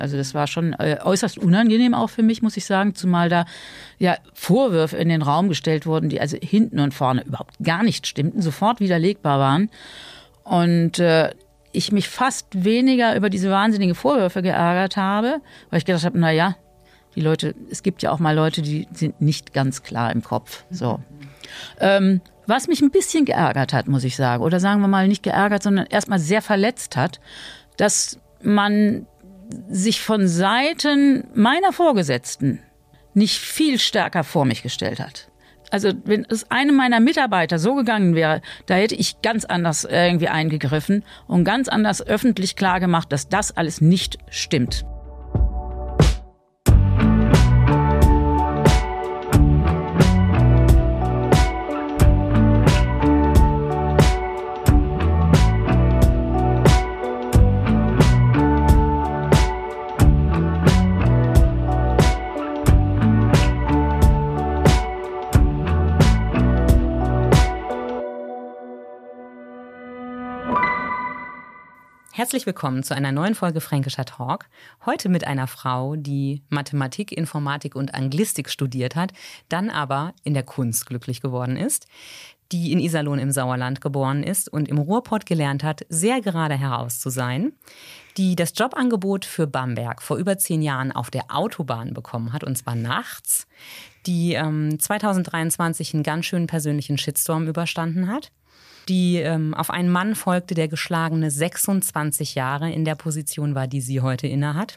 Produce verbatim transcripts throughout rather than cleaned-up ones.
Also das war schon äh, äußerst unangenehm auch für mich, muss ich sagen, zumal da ja Vorwürfe in den Raum gestellt wurden, die also hinten und vorne überhaupt gar nicht stimmten, sofort widerlegbar waren. Und äh, ich mich fast weniger über diese wahnsinnigen Vorwürfe geärgert habe, weil ich gedacht habe, na ja, die Leute, es gibt ja auch mal Leute, die sind nicht ganz klar im Kopf. So. Ähm, was mich ein bisschen geärgert hat, muss ich sagen, oder sagen wir mal nicht geärgert, sondern erstmal sehr verletzt hat, dass man sich von Seiten meiner Vorgesetzten nicht viel stärker vor mich gestellt hat. Also wenn es einem meiner Mitarbeiter so gegangen wäre, da hätte ich ganz anders irgendwie eingegriffen und ganz anders öffentlich klargemacht, dass das alles nicht stimmt. Herzlich willkommen zu einer neuen Folge Fränkischer Talk. Heute mit einer Frau, die Mathematik, Informatik und Anglistik studiert hat, dann aber in der Kunst glücklich geworden ist, die in Iserlohn im Sauerland geboren ist und im Ruhrpott gelernt hat, sehr gerade heraus zu sein, die das Jobangebot für Bamberg vor über zehn Jahren auf der Autobahn bekommen hat, und zwar nachts, die ähm, zweitausenddreiundzwanzig einen ganz schönen persönlichen Shitstorm überstanden hat, die ähm, auf einen Mann folgte, der geschlagene sechsundzwanzig Jahre in der Position war, die sie heute innehat.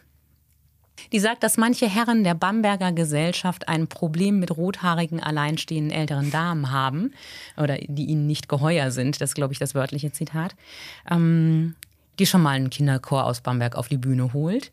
Die sagt, dass manche Herren der Bamberger Gesellschaft ein Problem mit rothaarigen, alleinstehenden älteren Damen haben oder die ihnen nicht geheuer sind, das ist, glaube ich, das wörtliche Zitat, ähm, die schon mal einen Kinderchor aus Bamberg auf die Bühne holt,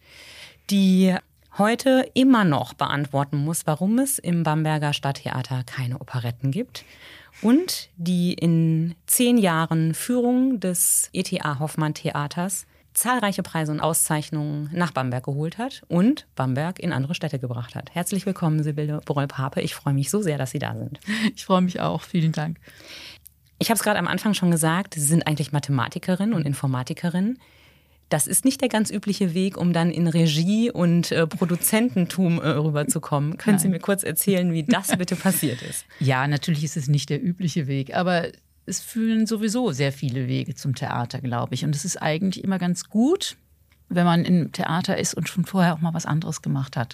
die heute immer noch beantworten muss, warum es im Bamberger Stadttheater keine Operetten gibt. Und die in zehn Jahren Führung des E T A Hoffmann Theaters zahlreiche Preise und Auszeichnungen nach Bamberg geholt hat und Bamberg in andere Städte gebracht hat. Herzlich willkommen, Sibylle Broll-Pape. Ich freue mich so sehr, dass Sie da sind. Ich freue mich auch. Vielen Dank. Ich habe es gerade am Anfang schon gesagt, Sie sind eigentlich Mathematikerin und Informatikerin. Das ist nicht der ganz übliche Weg, um dann in Regie und äh, Produzententum äh, rüberzukommen. Können Nein. Sie mir kurz erzählen, wie das bitte passiert ist? Ja, natürlich ist es nicht der übliche Weg, aber es führen sowieso sehr viele Wege zum Theater, glaube ich. Und es ist eigentlich immer ganz gut, wenn man im Theater ist und schon vorher auch mal was anderes gemacht hat.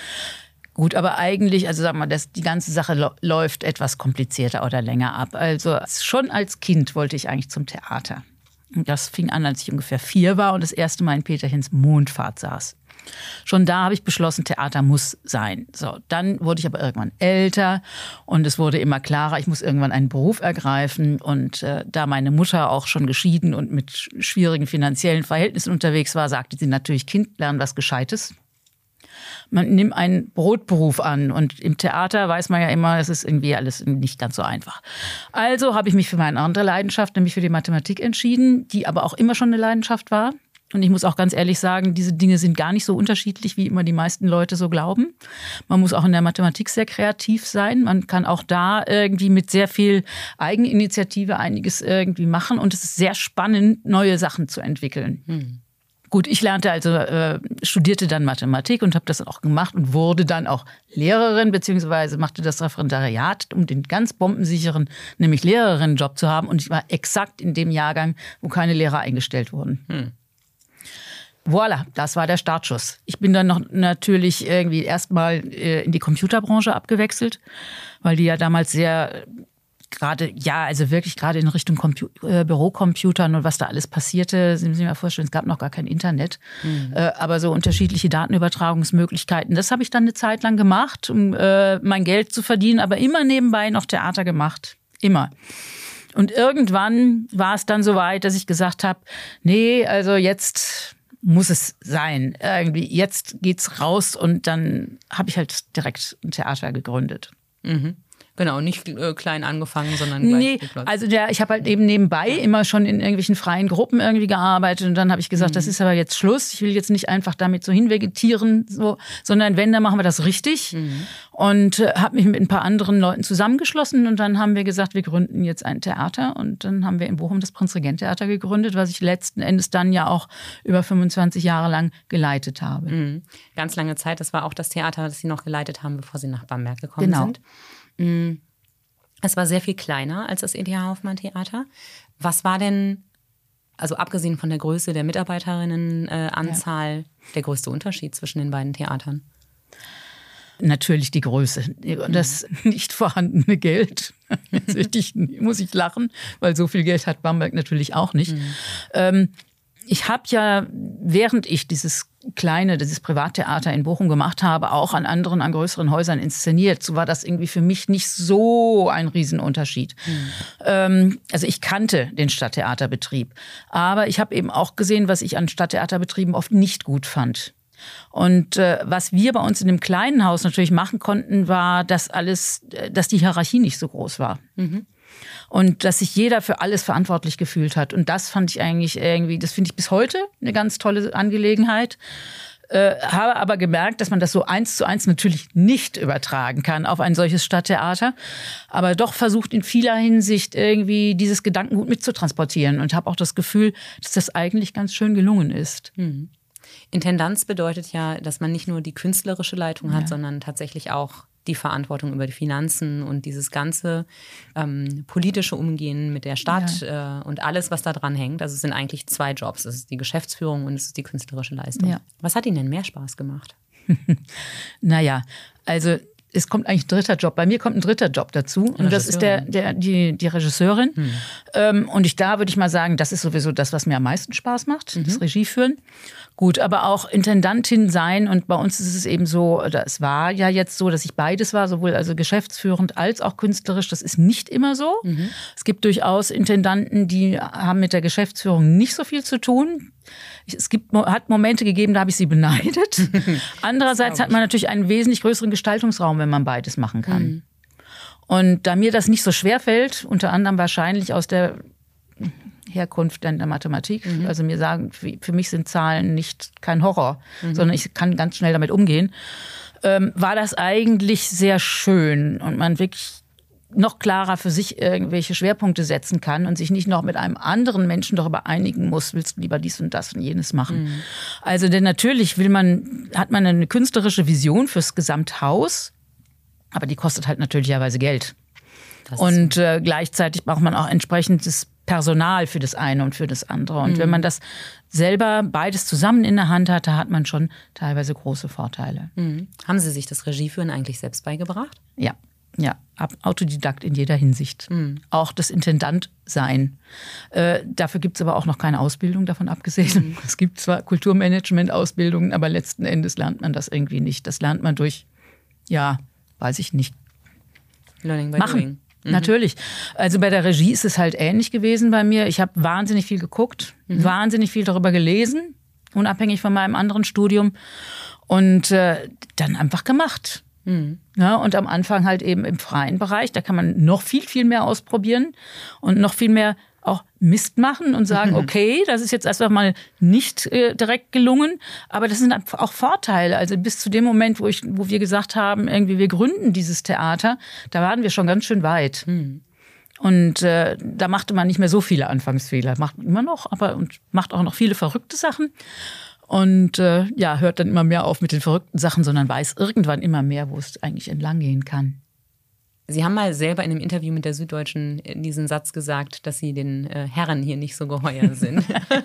Gut, aber eigentlich, also sagen wir mal, das, die ganze Sache lo- läuft etwas komplizierter oder länger ab. Also schon als Kind wollte ich eigentlich zum Theater. Das fing an, als ich ungefähr vier war und das erste Mal in Peterchens Mondfahrt saß. Schon da habe ich beschlossen, Theater muss sein. So, dann wurde ich aber irgendwann älter und es wurde immer klarer, ich muss irgendwann einen Beruf ergreifen. Und äh, da meine Mutter auch schon geschieden und mit schwierigen finanziellen Verhältnissen unterwegs war, sagte sie natürlich, Kind, lern was Gescheites. Man nimmt einen Brotberuf an und im Theater weiß man ja immer, es ist irgendwie alles nicht ganz so einfach. Also habe ich mich für meine andere Leidenschaft, nämlich für die Mathematik entschieden, die aber auch immer schon eine Leidenschaft war. Und ich muss auch ganz ehrlich sagen, diese Dinge sind gar nicht so unterschiedlich, wie immer die meisten Leute so glauben. Man muss auch in der Mathematik sehr kreativ sein. Man kann auch da irgendwie mit sehr viel Eigeninitiative einiges irgendwie machen. Und es ist sehr spannend, neue Sachen zu entwickeln. Hm. Gut, ich lernte also, äh, studierte dann Mathematik und habe das auch gemacht und wurde dann auch Lehrerin, beziehungsweise machte das Referendariat, um den ganz bombensicheren, nämlich Lehrerinnenjob zu haben. Und ich war exakt in dem Jahrgang, wo keine Lehrer eingestellt wurden. Hm. Voilà, das war der Startschuss. Ich bin dann noch natürlich irgendwie erstmal äh, in die Computerbranche abgewechselt, weil die ja damals sehr gerade, ja, also wirklich gerade in Richtung Compu- äh, Bürocomputern und was da alles passierte, Sie müssen sich mal vorstellen, es gab noch gar kein Internet, mhm. äh, aber so unterschiedliche Datenübertragungsmöglichkeiten, das habe ich dann eine Zeit lang gemacht, um äh, mein Geld zu verdienen, aber immer nebenbei noch Theater gemacht, immer. Und irgendwann war es dann so weit, dass ich gesagt habe, nee, also jetzt muss es sein, irgendwie jetzt geht's raus und dann habe ich halt direkt ein Theater gegründet. Mhm. Genau, nicht äh, klein angefangen, sondern gleich. Nee, also der, ich habe halt eben nebenbei immer schon in irgendwelchen freien Gruppen irgendwie gearbeitet und dann habe ich gesagt, mhm. das ist aber jetzt Schluss. Ich will jetzt nicht einfach damit so hinvegetieren, so, sondern wenn, dann machen wir das richtig. Mhm. Und äh, habe mich mit ein paar anderen Leuten zusammengeschlossen und dann haben wir gesagt, wir gründen jetzt ein Theater und dann haben wir in Bochum das Prinzregent-Theater gegründet, was ich letzten Endes dann ja auch über fünfundzwanzig Jahre lang geleitet habe. Mhm. Ganz lange Zeit, das war auch das Theater, das Sie noch geleitet haben, bevor Sie nach Bamberg gekommen genau. sind. Es war sehr viel kleiner als das E T H-Hoffmann-Theater. Was war denn, also abgesehen von der Größe der Mitarbeiterinnenanzahl, äh, ja. der größte Unterschied zwischen den beiden Theatern? Natürlich die Größe. Das nicht vorhandene Geld. Jetzt muss ich lachen, weil so viel Geld hat Bamberg natürlich auch nicht. Mhm. Ähm, Ich habe ja, während ich dieses kleine, dieses Privattheater in Bochum gemacht habe, auch an anderen, an größeren Häusern inszeniert. So war das irgendwie für mich nicht so ein Riesenunterschied. Mhm. Ähm, also ich kannte den Stadttheaterbetrieb. Aber ich habe eben auch gesehen, was ich an Stadttheaterbetrieben oft nicht gut fand. Und äh, was wir bei uns in dem kleinen Haus natürlich machen konnten, war, dass alles, dass die Hierarchie nicht so groß war. Mhm. Und dass sich jeder für alles verantwortlich gefühlt hat. Und das fand ich eigentlich irgendwie, das finde ich bis heute eine ganz tolle Angelegenheit. Äh, habe aber gemerkt, dass man das so eins zu eins natürlich nicht übertragen kann auf ein solches Stadttheater. Aber doch versucht in vieler Hinsicht irgendwie dieses Gedankengut mitzutransportieren. Und habe auch das Gefühl, dass das eigentlich ganz schön gelungen ist. Mhm. Intendanz bedeutet ja, dass man nicht nur die künstlerische Leitung hat, ja. sondern tatsächlich auch die Verantwortung über die Finanzen und dieses ganze ähm, politische Umgehen mit der Stadt ja. äh, und alles, was da dran hängt. Also es sind eigentlich zwei Jobs. Es ist die Geschäftsführung und es ist die künstlerische Leistung. Ja. Was hat Ihnen denn mehr Spaß gemacht? Naja, also es kommt eigentlich ein dritter Job. Bei mir kommt ein dritter Job dazu. Und das ist der, der, die, die Regisseurin. Hm. Ähm, und ich, da würde ich mal sagen, das ist sowieso das, was mir am meisten Spaß macht, mhm. das Regie führen. Gut, aber auch Intendantin sein. Und bei uns ist es eben so, oder es war ja jetzt so, dass ich beides war, sowohl also geschäftsführend als auch künstlerisch. Das ist nicht immer so. Mhm. Es gibt durchaus Intendanten, die haben mit der Geschäftsführung nicht so viel zu tun. Es gibt, hat Momente gegeben, da habe ich sie beneidet. Andererseits hat man natürlich einen wesentlich größeren Gestaltungsraum, wenn man beides machen kann. Mhm. Und da mir das nicht so schwer fällt, unter anderem wahrscheinlich aus der Herkunft der Mathematik, mhm. also mir sagen, für mich sind Zahlen nicht kein Horror, mhm. sondern ich kann ganz schnell damit umgehen, ähm, war das eigentlich sehr schön und man wirklich noch klarer für sich irgendwelche Schwerpunkte setzen kann und sich nicht noch mit einem anderen Menschen darüber einigen muss, willst du lieber dies und das und jenes machen. Mhm. Also denn natürlich will man, hat man eine künstlerische Vision fürs Gesamthaus, aber die kostet halt natürlicherweise Geld. Und äh, gleichzeitig braucht man auch entsprechendes Personal für das eine und für das andere. Und mhm. wenn man das selber beides zusammen in der Hand hat, da hat man schon teilweise große Vorteile. Mhm. Haben Sie sich das Regieführen eigentlich selbst beigebracht? Ja. Ja, Autodidakt in jeder Hinsicht. Mhm. Auch das Intendantsein. Äh, dafür gibt es aber auch noch keine Ausbildung, davon abgesehen. Mhm. Es gibt zwar Kulturmanagement-Ausbildungen, aber letzten Endes lernt man das irgendwie nicht. Das lernt man durch, ja, weiß ich nicht. Learning by Machen. doing. Mhm. Natürlich. Also bei der Regie ist es halt ähnlich gewesen bei mir. Ich habe wahnsinnig viel geguckt, mhm. wahnsinnig viel darüber gelesen, unabhängig von meinem anderen Studium. Und äh, dann einfach gemacht. Mhm. Ja, und am Anfang halt eben im freien Bereich, da kann man noch viel, viel mehr ausprobieren und noch viel mehr auch Mist machen und sagen, mhm. okay, das ist jetzt erstmal mal nicht äh, direkt gelungen, aber das sind auch Vorteile. Also bis zu dem Moment, wo ich, wo wir gesagt haben, irgendwie wir gründen dieses Theater, da waren wir schon ganz schön weit. Mhm. Und äh, da machte man nicht mehr so viele Anfangsfehler, macht man immer noch, aber und macht auch noch viele verrückte Sachen. Und äh, ja, hört dann immer mehr auf mit den verrückten Sachen, sondern weiß irgendwann immer mehr, wo es eigentlich entlang gehen kann. Sie haben mal selber in einem Interview mit der Süddeutschen diesen Satz gesagt, dass Sie den äh, Herren hier nicht so geheuer sind.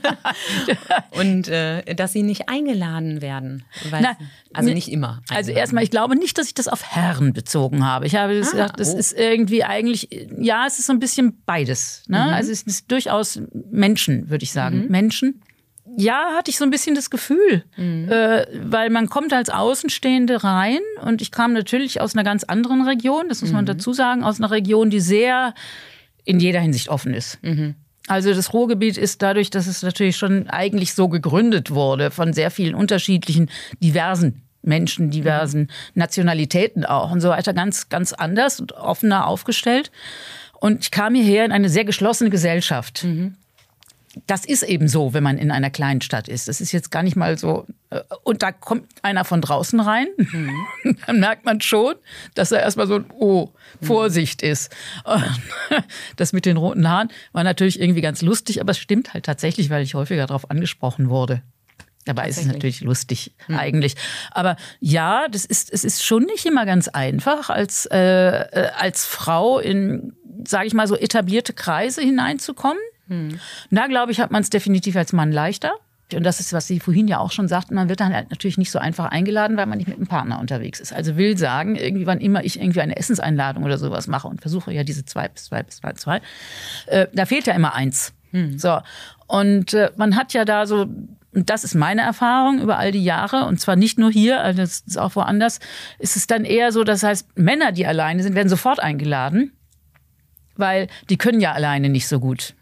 Und äh, dass Sie nicht eingeladen werden. Weil Na, also nicht immer. Eingeladen. Also erstmal, ich glaube nicht, dass ich das auf Herren bezogen habe. Ich habe ah, gesagt, es oh. ist irgendwie eigentlich, ja, es ist so ein bisschen beides. Ne? Mhm. Also es ist durchaus Menschen, würde ich sagen. Mhm. Menschen. Ja, hatte ich so ein bisschen das Gefühl, mhm. äh, weil man kommt als Außenstehende rein und ich kam natürlich aus einer ganz anderen Region, das muss man mhm. dazu sagen, aus einer Region, die sehr in jeder Hinsicht offen ist. Mhm. Also das Ruhrgebiet ist dadurch, dass es natürlich schon eigentlich so gegründet wurde von sehr vielen unterschiedlichen, diversen Menschen, diversen Nationalitäten auch und so weiter, ganz, ganz anders und offener aufgestellt. Und ich kam hierher in eine sehr geschlossene Gesellschaft. Mhm. Das ist eben so, wenn man in einer kleinen Stadt ist. Das ist jetzt gar nicht mal so. Und da kommt einer von draußen rein. Mhm. Dann merkt man schon, dass er erstmal so, oh, Vorsicht ist. Und das mit den roten Haaren war natürlich irgendwie ganz lustig, aber es stimmt halt tatsächlich, weil ich häufiger darauf angesprochen wurde. Dabei ist es natürlich lustig hm. eigentlich. Aber ja, das ist, es ist schon nicht immer ganz einfach, als, äh, als Frau in, sage ich mal, so etablierte Kreise hineinzukommen. Hm. Da, glaube ich, hat man es definitiv als Mann leichter. Und das ist, was Sie vorhin ja auch schon sagten, man wird dann halt natürlich nicht so einfach eingeladen, weil man nicht mit einem Partner unterwegs ist. Also will sagen, irgendwie, wann immer ich irgendwie eine Essenseinladung oder sowas mache und versuche ja diese zwei bis zwei bis zwei, zwei äh, da fehlt ja immer eins. Hm. So. Und äh, man hat ja da so, und das ist meine Erfahrung über all die Jahre, und zwar nicht nur hier, also das ist auch woanders, ist es dann eher so, das heißt, Männer, die alleine sind, werden sofort eingeladen, weil die können ja alleine nicht so gut.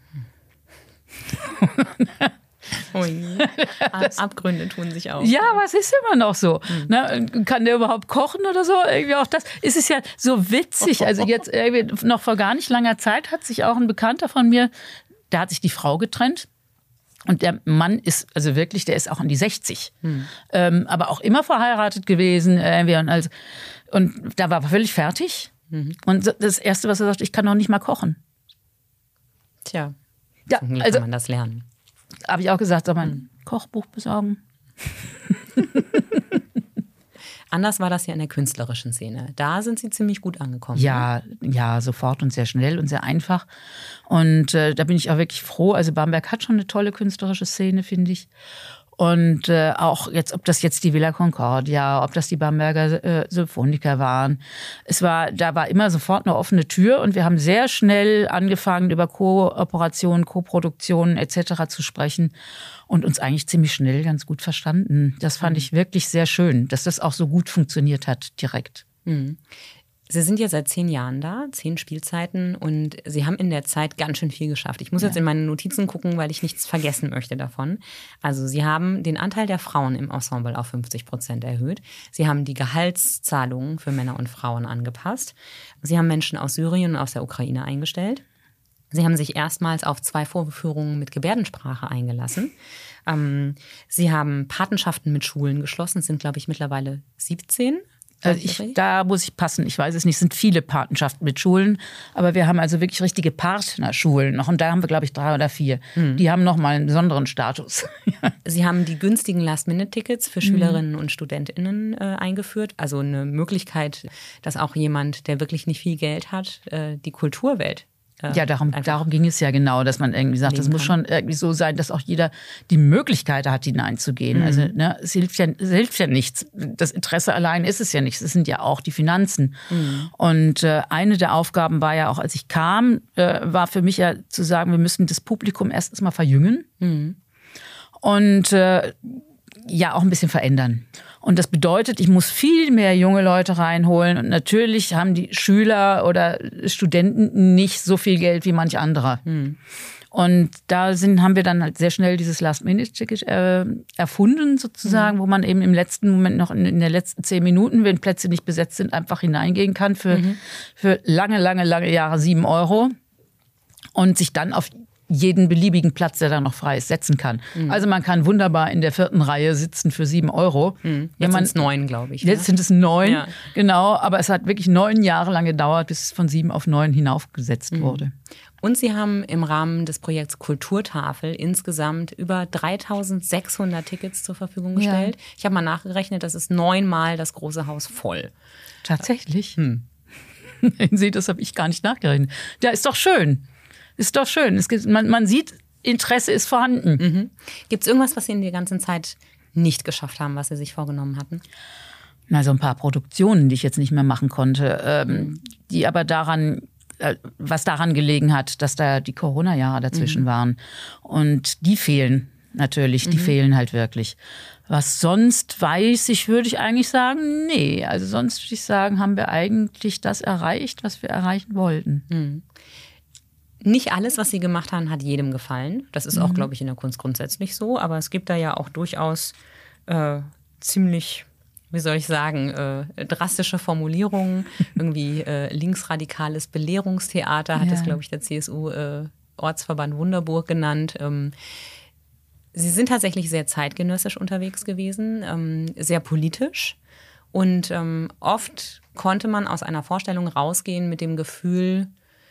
Ui. Abgründe tun sich auf. Ja, aber es ist immer noch so. Mhm. Ne? Kann der überhaupt kochen oder so? Irgendwie auch das. Es ist ja so witzig. Also jetzt irgendwie noch vor gar nicht langer Zeit hat sich auch ein Bekannter von mir, da hat sich die Frau getrennt. Und der Mann ist, also wirklich, der ist auch an die sechzig. Hm. Ähm, aber auch immer verheiratet gewesen. Äh, und, also, und da war er völlig fertig. Mhm. Und das Erste, was er sagt, ich kann noch nicht mal kochen. Tja, ja, wie also, kann man das lernen? Habe ich auch gesagt, soll man ein Kochbuch besorgen? Anders war das ja in der künstlerischen Szene. Da sind Sie ziemlich gut angekommen. Ja, ne? ja, sofort und sehr schnell und sehr einfach. Und äh, da bin ich auch wirklich froh. Also Bamberg hat schon eine tolle künstlerische Szene, finde ich. Und äh, auch jetzt, ob das jetzt die Villa Concordia, ob das die Bamberger äh, Symphoniker waren. Es war, da war immer sofort eine offene Tür und wir haben sehr schnell angefangen, über Kooperationen, Koproduktionen et cetera zu sprechen und uns eigentlich ziemlich schnell ganz gut verstanden. Das fand ich wirklich sehr schön, dass das auch so gut funktioniert hat direkt. Mhm. Sie sind ja seit zehn Jahren da, zehn Spielzeiten, und Sie haben in der Zeit ganz schön viel geschafft. Ich muss ja. jetzt in meine Notizen gucken, weil ich nichts vergessen möchte davon. Also Sie haben den Anteil der Frauen im Ensemble auf fünfzig Prozent erhöht. Sie haben die Gehaltszahlungen für Männer und Frauen angepasst. Sie haben Menschen aus Syrien und aus der Ukraine eingestellt. Sie haben sich erstmals auf zwei Vorführungen mit Gebärdensprache eingelassen. Ähm, Sie haben Patenschaften mit Schulen geschlossen. Es sind, glaube ich, mittlerweile siebzehn. Also ich, da muss ich passen. Ich weiß es nicht, es sind viele Patenschaften mit Schulen. Aber wir haben also wirklich richtige Partnerschulen noch. Und da haben wir, glaube ich, drei oder vier. Hm. Die haben noch mal einen besonderen Status. Sie haben die günstigen Last-Minute-Tickets für Schülerinnen und StudentInnen äh, eingeführt. Also eine Möglichkeit, dass auch jemand, der wirklich nicht viel Geld hat, äh, die Kulturwelt Ja, darum, darum ging es ja genau, dass man irgendwie sagt, es muss schon irgendwie so sein, dass auch jeder die Möglichkeit hat, hineinzugehen. Mhm. Also ne, es hilft ja, es hilft ja nichts. Das Interesse allein ist es ja nichts. Es sind ja auch die Finanzen. Mhm. Und äh, eine der Aufgaben war ja auch, als ich kam, äh, war für mich ja zu sagen, wir müssen das Publikum erst mal verjüngen mhm. und äh, ja auch ein bisschen verändern. Und das bedeutet, ich muss viel mehr junge Leute reinholen. Und natürlich haben die Schüler oder Studenten nicht so viel Geld wie manch anderer. Hm. Und da sind, haben wir dann halt sehr schnell dieses Last-Minute-Ticket äh, erfunden sozusagen, mhm. wo man eben im letzten Moment noch in, in den letzten zehn Minuten, wenn Plätze nicht besetzt sind, einfach hineingehen kann für, mhm. für lange, lange, lange Jahre sieben Euro und sich dann auf jeden beliebigen Platz, der da noch frei ist, setzen kann. Mhm. Also man kann wunderbar in der vierten Reihe sitzen für sieben Euro. Mhm. Jetzt sind es neun, glaube ich. Jetzt ne? sind es neun, ja. genau. Aber es hat wirklich neun Jahre lang gedauert, bis es von sieben auf neun hinaufgesetzt mhm. wurde. Und Sie haben im Rahmen des Projekts Kulturtafel insgesamt über dreitausendsechshundert Tickets zur Verfügung gestellt. Ja. Ich habe mal nachgerechnet, das ist neunmal das große Haus voll. Tatsächlich? Hm. Sie, das habe ich gar nicht nachgerechnet. Ja, ist doch schön. Ist doch schön. Es gibt, man, man sieht, Interesse ist vorhanden. Mhm. Gibt es irgendwas, was Sie in der ganzen Zeit nicht geschafft haben, was Sie sich vorgenommen hatten? Na, so ein paar Produktionen, die ich jetzt nicht mehr machen konnte, ähm, mhm. die aber daran, äh, was daran gelegen hat, dass da die Corona-Jahre dazwischen mhm. waren. Und die fehlen natürlich, die mhm. fehlen halt wirklich. Was sonst weiß ich, würde ich eigentlich sagen, nee. Also sonst würde ich sagen, haben wir eigentlich das erreicht, was wir erreichen wollten. Mhm. Nicht alles, was Sie gemacht haben, hat jedem gefallen. Das ist auch, mhm. glaube ich, in der Kunst grundsätzlich so. Aber es gibt da ja auch durchaus äh, ziemlich wie soll ich sagen, äh, drastische Formulierungen. Irgendwie äh, linksradikales Belehrungstheater hat ja. das, glaube ich, der C S U-Ortsverband äh, Wunderburg genannt. Ähm, Sie sind tatsächlich sehr zeitgenössisch unterwegs gewesen, ähm, sehr politisch. Und ähm, oft konnte man aus einer Vorstellung rausgehen mit dem Gefühl,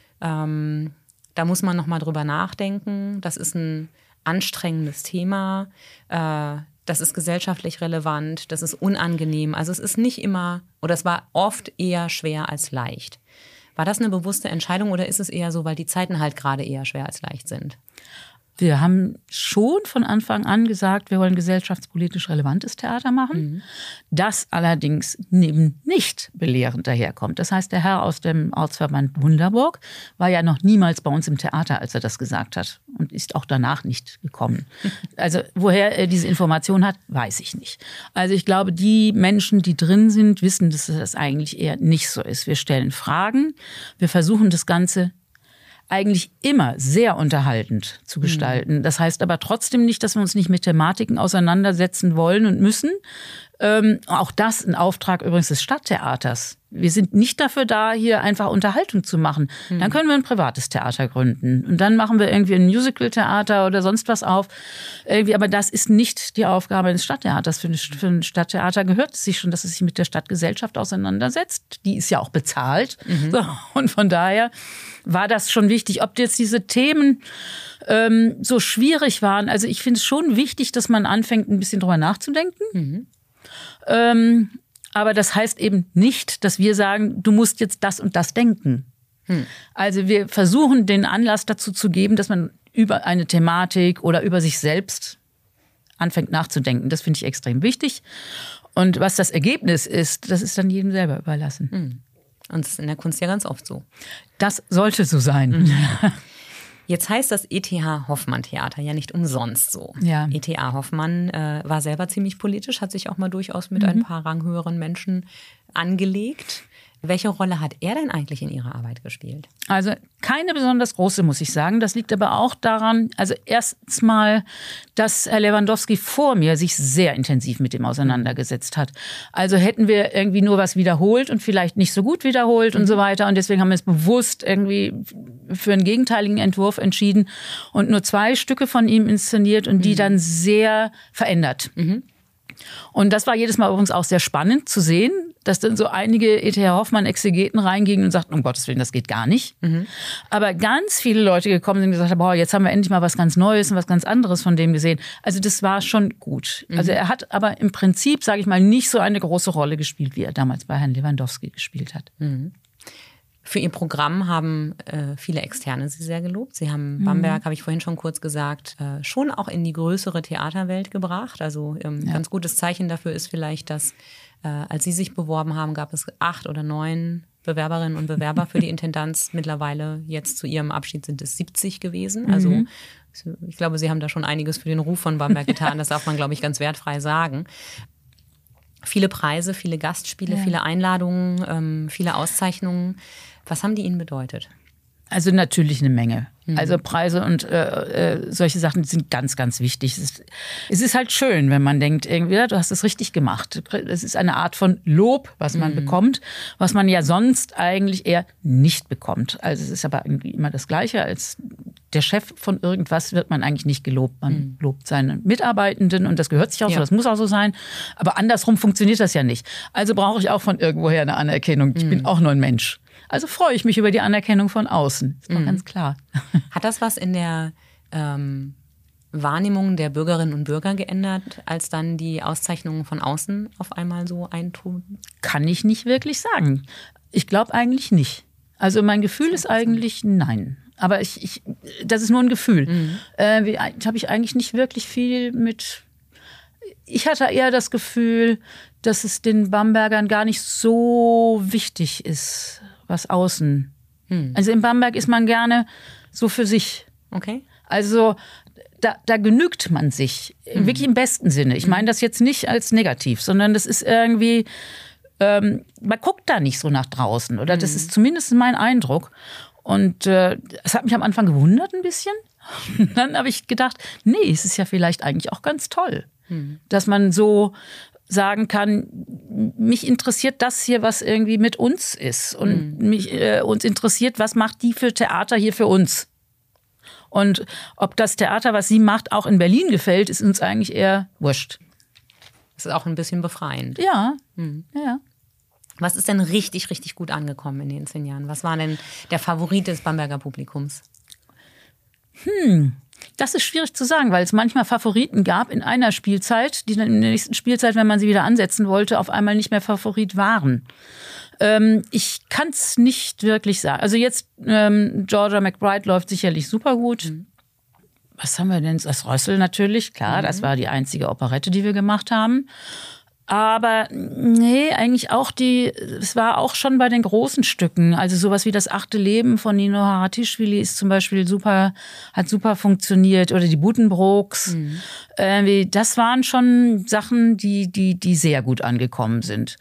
ähm, da muss man noch mal drüber nachdenken. Das ist ein anstrengendes Thema. Äh, das ist gesellschaftlich relevant. Das ist unangenehm. Also es ist nicht immer, oder es war oft eher schwer als leicht. War das eine bewusste Entscheidung oder ist es eher so, weil die Zeiten halt gerade eher schwer als leicht sind? Wir haben schon von Anfang an gesagt, wir wollen gesellschaftspolitisch relevantes Theater machen. Mhm. Das allerdings eben nicht belehrend daherkommt. Das heißt, der Herr aus dem Ortsverband Wunderburg war ja noch niemals bei uns im Theater, als er das gesagt hat. Und ist auch danach nicht gekommen. Also woher er diese Information hat, weiß ich nicht. Also ich glaube, die Menschen, die drin sind, wissen, dass das eigentlich eher nicht so ist. Wir stellen Fragen, wir versuchen das Ganze eigentlich immer sehr unterhaltend zu gestalten. Das heißt aber trotzdem nicht, dass wir uns nicht mit Thematiken auseinandersetzen wollen und müssen. Ähm, auch das ein Auftrag übrigens des Stadttheaters. Wir sind nicht dafür da, hier einfach Unterhaltung zu machen. Mhm. Dann können wir ein privates Theater gründen. Und dann machen wir irgendwie ein Musical-Theater oder sonst was auf. Irgendwie, aber das ist nicht die Aufgabe des Stadttheaters. Für ein Stadttheater gehört es sich schon, dass es sich mit der Stadtgesellschaft auseinandersetzt. Die ist ja auch bezahlt. Mhm. So, und von daher war das schon wichtig. Ob jetzt diese Themen ähm, so schwierig waren. Also ich finde es schon wichtig, dass man anfängt, ein bisschen drüber nachzudenken. Mhm. Ähm, aber das heißt eben nicht, dass wir sagen, du musst jetzt das und das denken. Hm. Also wir versuchen, den Anlass dazu zu geben, dass man über eine Thematik oder über sich selbst anfängt nachzudenken. Das finde ich extrem wichtig. Und was das Ergebnis ist, das ist dann jedem selber überlassen. Hm. Und das ist in der Kunst ja ganz oft so. Das sollte so sein. Mhm. Jetzt heißt das E T H Hoffmann Theater ja nicht umsonst so. Ja. E T H Hoffmann äh, war selber ziemlich politisch, hat sich auch mal durchaus mit mhm. ein paar ranghöheren Menschen angelegt. Welche Rolle hat er denn eigentlich in Ihrer Arbeit gespielt? Also keine besonders große, muss ich sagen. Das liegt aber auch daran, also erstens mal, dass Herr Lewandowski vor mir sich sehr intensiv mit dem auseinandergesetzt hat. Also hätten wir irgendwie nur was wiederholt und vielleicht nicht so gut wiederholt mhm. und so weiter. Und deswegen haben wir es bewusst irgendwie für einen gegenteiligen Entwurf entschieden und nur zwei Stücke von ihm inszeniert und die mhm. dann sehr verändert. Mhm. Und das war jedes Mal übrigens auch sehr spannend zu sehen, dass dann so einige E T H Hoffmann-Exegeten reingingen und sagten, um Gottes Willen, das geht gar nicht. Mhm. Aber ganz viele Leute gekommen sind und gesagt haben, boah, jetzt haben wir endlich mal was ganz Neues und was ganz anderes von dem gesehen. Also das war schon gut. Mhm. Also er hat aber im Prinzip, sage ich mal, nicht so eine große Rolle gespielt, wie er damals bei Herrn Lewandowski gespielt hat. Mhm. Für Ihr Programm haben äh, viele Externe Sie sehr gelobt. Sie haben mhm. Bamberg, habe ich vorhin schon kurz gesagt, äh, schon auch in die größere Theaterwelt gebracht. Also ähm, ja. ganz gutes Zeichen dafür ist vielleicht, dass äh, als Sie sich beworben haben, gab es acht oder neun Bewerberinnen und Bewerber für die Intendanz. Mittlerweile jetzt zu Ihrem Abschied sind es siebzig gewesen. Also mhm. ich glaube, Sie haben da schon einiges für den Ruf von Bamberg getan. Das darf man, glaube ich, ganz wertfrei sagen. Viele Preise, viele Gastspiele, ja. viele Einladungen, ähm, viele Auszeichnungen. Was haben die Ihnen bedeutet? Also natürlich eine Menge. Mhm. Also Preise und äh, äh, solche Sachen sind ganz, ganz wichtig. Es ist, es ist halt schön, wenn man denkt, irgendwie, du hast es richtig gemacht. Es ist eine Art von Lob, was man mhm. bekommt, was man ja sonst eigentlich eher nicht bekommt. Also es ist aber irgendwie immer das Gleiche. Als der Chef von irgendwas wird man eigentlich nicht gelobt. Man mhm. lobt seine Mitarbeitenden und das gehört sich auch ja. so, das muss auch so sein. Aber andersrum funktioniert das ja nicht. Also brauche ich auch von irgendwoher eine Anerkennung. Ich mhm. bin auch nur ein Mensch. Also freue ich mich über die Anerkennung von außen. Ist doch mhm. ganz klar. Hat das was in der ähm, Wahrnehmung der Bürgerinnen und Bürger geändert, als dann die Auszeichnungen von außen auf einmal so eintrudeln? Kann ich nicht wirklich sagen. Ich glaube eigentlich nicht. Also mein Gefühl ist eigentlich nein. Aber ich, ich, das ist nur ein Gefühl. Mhm. Äh, habe ich eigentlich nicht wirklich viel mit. Ich hatte eher das Gefühl, dass es den Bambergern gar nicht so wichtig ist, was außen. Hm. Also in Bamberg ist man gerne so für sich. Okay. Also da, da genügt man sich, hm. wirklich im besten Sinne. Ich meine das jetzt nicht als negativ, sondern das ist irgendwie, ähm, man guckt da nicht so nach draußen. Oder hm. das ist zumindest mein Eindruck. Und äh, es hat mich am Anfang gewundert ein bisschen. Und dann habe ich gedacht, nee, es ist ja vielleicht eigentlich auch ganz toll, hm. dass man so sagen kann, mich interessiert das hier, was irgendwie mit uns ist. Und mhm. mich, äh, uns interessiert, was macht die für Theater hier für uns. Und ob das Theater, was sie macht, auch in Berlin gefällt, ist uns eigentlich eher wurscht. Das ist auch ein bisschen befreiend. Ja, mhm. ja. Was ist denn richtig, richtig gut angekommen in den zehn Jahren? Was war denn der Favorit des Bamberger Publikums? Hm, das ist schwierig zu sagen, weil es manchmal Favoriten gab in einer Spielzeit, die dann in der nächsten Spielzeit, wenn man sie wieder ansetzen wollte, auf einmal nicht mehr Favorit waren. Ähm, ich kann es nicht wirklich sagen. Also jetzt, ähm, Georgia McBride läuft sicherlich super gut. Mhm. Was haben wir denn? Das Rössel natürlich, klar, mhm. das war die einzige Operette, die wir gemacht haben. Aber nee, eigentlich auch die, es war auch schon bei den großen Stücken. Also sowas wie das achte Leben von Nino Haratischvili ist zum Beispiel super, hat super funktioniert. Oder die Buddenbrooks. Mhm. Äh, das waren schon Sachen, die, die, die sehr gut angekommen sind.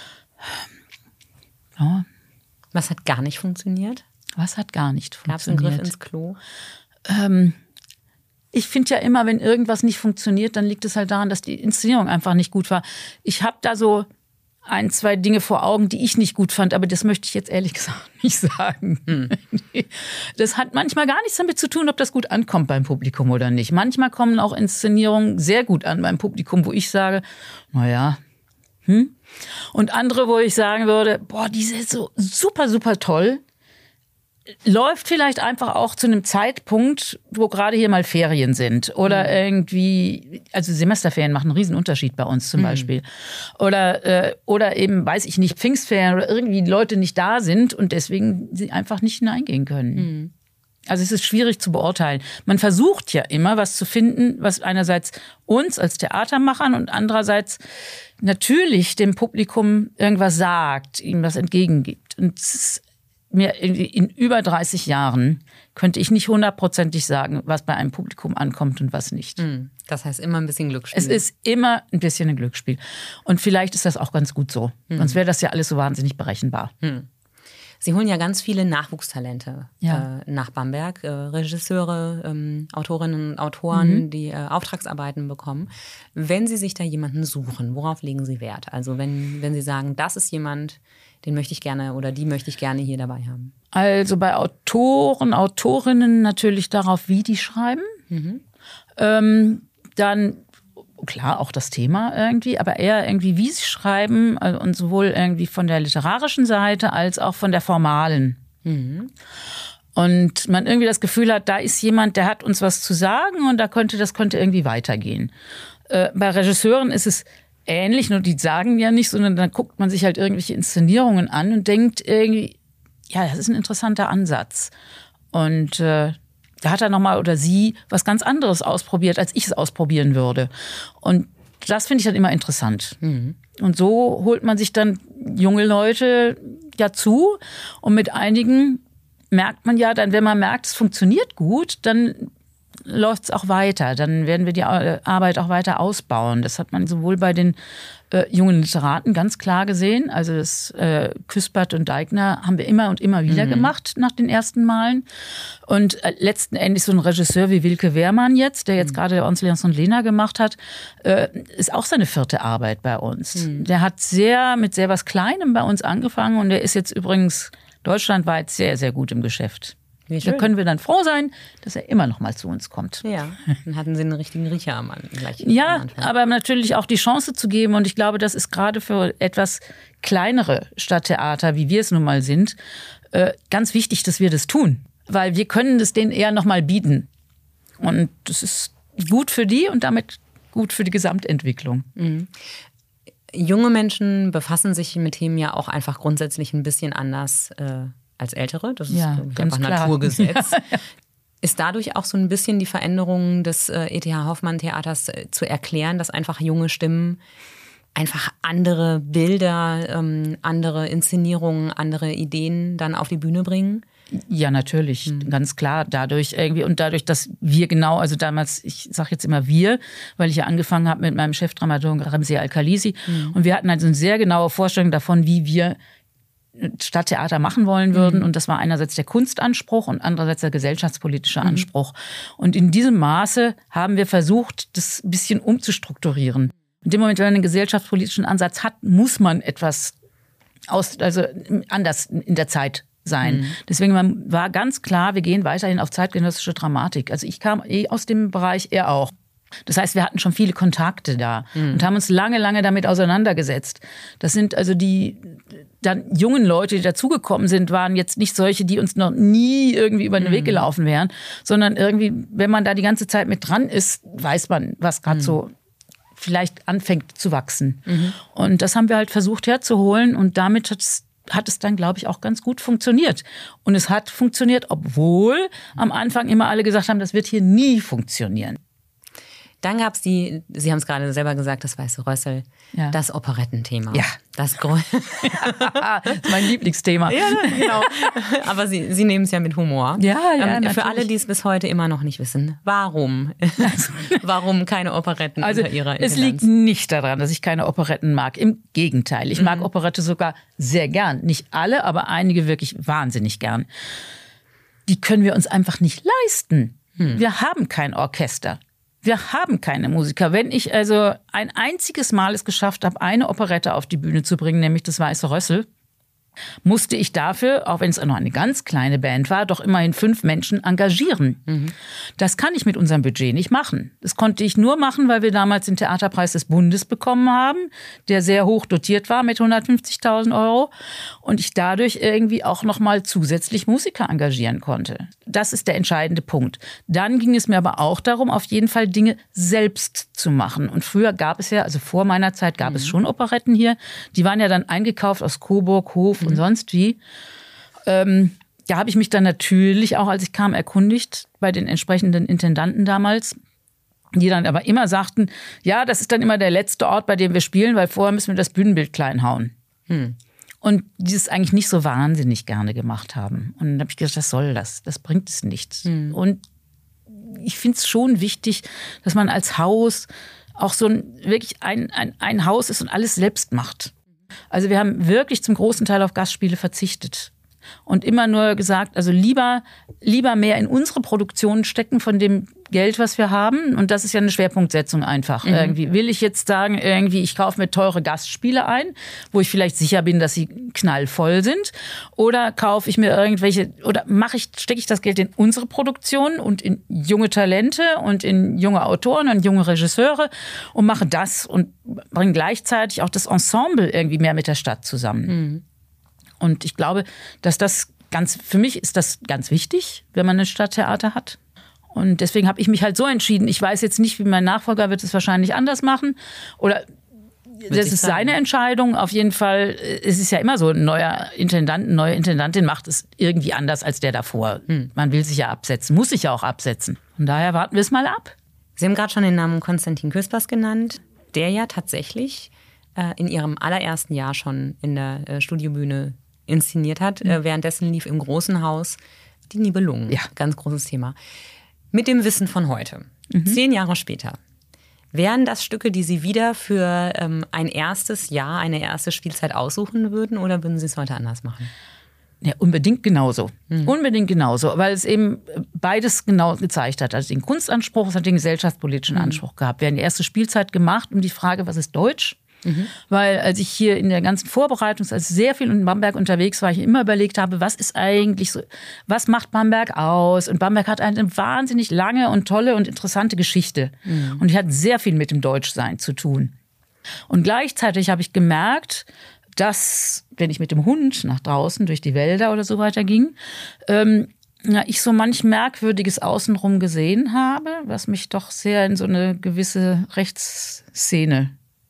Ja. Was hat gar nicht funktioniert? Was hat gar nicht funktioniert? Gab es einen Griff ins Klo? Ähm, Ich finde ja immer, wenn irgendwas nicht funktioniert, dann liegt es halt daran, dass die Inszenierung einfach nicht gut war. Ich habe da so ein, zwei Dinge vor Augen, die ich nicht gut fand, aber das möchte ich jetzt ehrlich gesagt nicht sagen. Hm. Das hat manchmal gar nichts damit zu tun, ob das gut ankommt beim Publikum oder nicht. Manchmal kommen auch Inszenierungen sehr gut an beim Publikum, wo ich sage, naja, hm? Und andere, wo ich sagen würde, boah, die ist so super, super toll. Läuft vielleicht einfach auch zu einem Zeitpunkt, wo gerade hier mal Ferien sind. Oder mhm. irgendwie, also Semesterferien machen einen riesen Unterschied bei uns zum mhm. Beispiel. Oder, äh, oder eben, weiß ich nicht, Pfingstferien oder irgendwie die Leute nicht da sind und deswegen sie einfach nicht hineingehen können. Mhm. Also es ist schwierig zu beurteilen. Man versucht ja immer, was zu finden, was einerseits uns als Theatermachern und andererseits natürlich dem Publikum irgendwas sagt, ihm was entgegengibt. Und es ist mir in über dreißig Jahren könnte ich nicht hundertprozentig sagen, was bei einem Publikum ankommt und was nicht. Das heißt immer ein bisschen Glücksspiel. Es ist immer ein bisschen ein Glücksspiel. Und vielleicht ist das auch ganz gut so. Hm. Sonst wäre das ja alles so wahnsinnig berechenbar. Hm. Sie holen ja ganz viele Nachwuchstalente ja. äh, nach Bamberg. Äh, Regisseure, ähm, Autorinnen und Autoren, mhm. die äh, Auftragsarbeiten bekommen. Wenn Sie sich da jemanden suchen, worauf legen Sie Wert? Also wenn, wenn Sie sagen, das ist jemand, den möchte ich gerne oder die möchte ich gerne hier dabei haben. Also bei Autoren, Autorinnen natürlich darauf, wie die schreiben. Mhm. Ähm, dann klar auch das Thema irgendwie, aber eher irgendwie, wie sie schreiben und sowohl irgendwie von der literarischen Seite als auch von der formalen. Mhm. Und man irgendwie das Gefühl hat, da ist jemand, der hat uns was zu sagen und da könnte, das könnte irgendwie weitergehen. Äh, bei Regisseuren ist es ähnlich, nur die sagen ja nicht, sondern dann guckt man sich halt irgendwelche Inszenierungen an und denkt irgendwie, ja, das ist ein interessanter Ansatz. Und äh, da hat er nochmal oder sie was ganz anderes ausprobiert, als ich es ausprobieren würde. Und das finde ich dann immer interessant. Mhm. Und so holt man sich dann junge Leute ja zu. Und mit einigen merkt man ja dann, wenn man merkt, es funktioniert gut, dann läuft es auch weiter. Dann werden wir die Arbeit auch weiter ausbauen. Das hat man sowohl bei den äh, jungen Literaten ganz klar gesehen. Also das äh, Küspert und Deigner haben wir immer und immer wieder mhm. gemacht nach den ersten Malen. Und äh, letzten Endes so ein Regisseur wie Wilke Wehrmann jetzt, der jetzt mhm. gerade uns Leons und Lena gemacht hat, äh, ist auch seine vierte Arbeit bei uns. Mhm. Der hat sehr mit sehr was Kleinem bei uns angefangen und der ist jetzt übrigens deutschlandweit sehr, sehr gut im Geschäft. Da können wir dann froh sein, dass er immer noch mal zu uns kommt. Ja, dann hatten Sie einen richtigen Riecher am Anfang. Ja, aber natürlich auch die Chance zu geben. Und ich glaube, das ist gerade für etwas kleinere Stadttheater, wie wir es nun mal sind, ganz wichtig, dass wir das tun. Weil wir können das denen eher noch mal bieten. Und das ist gut für die und damit gut für die Gesamtentwicklung. Mhm. Junge Menschen befassen sich mit Themen ja auch einfach grundsätzlich ein bisschen anders äh, als Ältere. Das ist ja, einfach Naturgesetz. Ja. Ist dadurch auch so ein bisschen die Veränderung des äh, E T H Hoffmann Theaters äh, zu erklären, dass einfach junge Stimmen einfach andere Bilder, ähm, andere Inszenierungen, andere Ideen dann auf die Bühne bringen? Ja, natürlich, mhm. ganz klar. Dadurch irgendwie und dadurch, dass wir genau, also damals, ich sage jetzt immer wir, weil ich ja angefangen habe mit meinem Chefdramaturgen Ramsey Al-Khalisi mhm. und wir hatten also eine sehr genaue Vorstellung davon, wie wir Stadttheater machen wollen würden. Mhm. Und das war einerseits der Kunstanspruch und andererseits der gesellschaftspolitische mhm. Anspruch. Und in diesem Maße haben wir versucht, das ein bisschen umzustrukturieren. In dem Moment, wenn man einen gesellschaftspolitischen Ansatz hat, muss man etwas aus, also anders in der Zeit sein. Mhm. Deswegen war ganz klar, wir gehen weiterhin auf zeitgenössische Dramatik. Also ich kam eh aus dem Bereich, er auch. Das heißt, wir hatten schon viele Kontakte da mhm. und haben uns lange, lange damit auseinandergesetzt. Das sind also die dann jungen Leute, die dazugekommen sind, waren jetzt nicht solche, die uns noch nie irgendwie über den mhm. Weg gelaufen wären, sondern irgendwie, wenn man da die ganze Zeit mit dran ist, weiß man, was gerade mhm. so vielleicht anfängt zu wachsen. Mhm. Und das haben wir halt versucht herzuholen und damit hat es hat es dann, glaube ich, auch ganz gut funktioniert. Und es hat funktioniert, obwohl am Anfang immer alle gesagt haben, das wird hier nie funktionieren. Dann gab es die, Sie haben es gerade selber gesagt, das Weiße Rössel, ja. das Operettenthema. Ja. Das, Gro- das ist mein Lieblingsthema. Ja, genau. Aber Sie, Sie nehmen es ja mit Humor. Ja, ja, ähm, für alle, die es bis heute immer noch nicht wissen, warum? Warum keine Operetten also, unter Ihrer Intendanz? Es liegt nicht daran, dass ich keine Operetten mag. Im Gegenteil. Ich mag mhm. Operette sogar sehr gern. Nicht alle, aber einige wirklich wahnsinnig gern. Die können wir uns einfach nicht leisten. Mhm. Wir haben kein Orchester. Wir haben keine Musiker. Wenn ich also ein einziges Mal es geschafft habe, eine Operette auf die Bühne zu bringen, nämlich das Weiße Rössel, musste ich dafür, auch wenn es noch eine ganz kleine Band war, doch immerhin fünf Menschen engagieren. Mhm. Das kann ich mit unserem Budget nicht machen. Das konnte ich nur machen, weil wir damals den Theaterpreis des Bundes bekommen haben, der sehr hoch dotiert war mit hundertfünfzigtausend Euro und ich dadurch irgendwie auch noch mal zusätzlich Musiker engagieren konnte. Das ist der entscheidende Punkt. Dann ging es mir aber auch darum, auf jeden Fall Dinge selbst zu machen. Und früher gab es ja, also vor meiner Zeit gab mhm. es schon Operetten hier. Die waren ja dann eingekauft aus Coburg, Hof und sonst wie. Ähm, da habe ich mich dann natürlich auch, als ich kam, erkundigt bei den entsprechenden Intendanten damals, die dann aber immer sagten, ja, das ist dann immer der letzte Ort, bei dem wir spielen, weil vorher müssen wir das Bühnenbild klein hauen. Hm. Und die es eigentlich nicht so wahnsinnig gerne gemacht haben. Und dann habe ich gedacht, was soll das? Das bringt es nichts. Hm. Und ich finde es schon wichtig, dass man als Haus auch so ein, wirklich ein, ein, ein Haus ist und alles selbst macht. Also wir haben wirklich zum großen Teil auf Gastspiele verzichtet und immer nur gesagt, also lieber, lieber mehr in unsere Produktion stecken von dem Geld, was wir haben. Und das ist ja eine Schwerpunktsetzung einfach. Mhm. Irgendwie will ich jetzt sagen, irgendwie ich kaufe mir teure Gastspiele ein, wo ich vielleicht sicher bin, dass sie knallvoll sind. Oder kaufe ich mir irgendwelche, oder mache ich, stecke ich das Geld in unsere Produktion und in junge Talente und in junge Autoren und junge Regisseure und mache das und bringe gleichzeitig auch das Ensemble irgendwie mehr mit der Stadt zusammen. Mhm. Und ich glaube, dass das ganz, für mich ist das ganz wichtig, wenn man ein Stadttheater hat. Und deswegen habe ich mich halt so entschieden. Ich weiß jetzt nicht, wie mein Nachfolger wird es wahrscheinlich anders machen. Oder wird das ist sagen. Seine Entscheidung. Auf jeden Fall, es ist ja immer so, ein neuer Intendant, eine neue Intendantin macht es irgendwie anders als der davor. Hm. Man will sich ja absetzen, muss sich ja auch absetzen. Von daher warten wir es mal ab. Sie haben gerade schon den Namen Konstantin Küspers genannt, der ja tatsächlich äh, in ihrem allerersten Jahr schon in der äh, Studiobühne inszeniert hat. Mhm. Äh, währenddessen lief im Großen Haus die Nibelungen. Ja. Ganz großes Thema. Mit dem Wissen von heute, mhm. zehn Jahre später, wären das Stücke, die Sie wieder für ähm, ein erstes Jahr, eine erste Spielzeit aussuchen würden oder würden Sie es heute anders machen? Ja, unbedingt genauso. Mhm. Unbedingt genauso, weil es eben beides genau gezeigt hat. Also den Kunstanspruch, es hat den gesellschaftspolitischen mhm. Anspruch gehabt. Wir haben die erste Spielzeit gemacht um die Frage, was ist Deutsch? Mhm. Weil als ich hier in der ganzen Vorbereitung, als ich sehr viel in Bamberg unterwegs war, ich immer überlegt habe, was ist eigentlich so, was macht Bamberg aus? Und Bamberg hat eine wahnsinnig lange und tolle und interessante Geschichte. Mhm. Und die hat sehr viel mit dem Deutschsein zu tun. Und gleichzeitig habe ich gemerkt, dass, wenn ich mit dem Hund nach draußen durch die Wälder oder so weiter ging, ähm, ja, ich so manch Merkwürdiges außenrum gesehen habe, was mich doch sehr in so eine gewisse Rechtsszene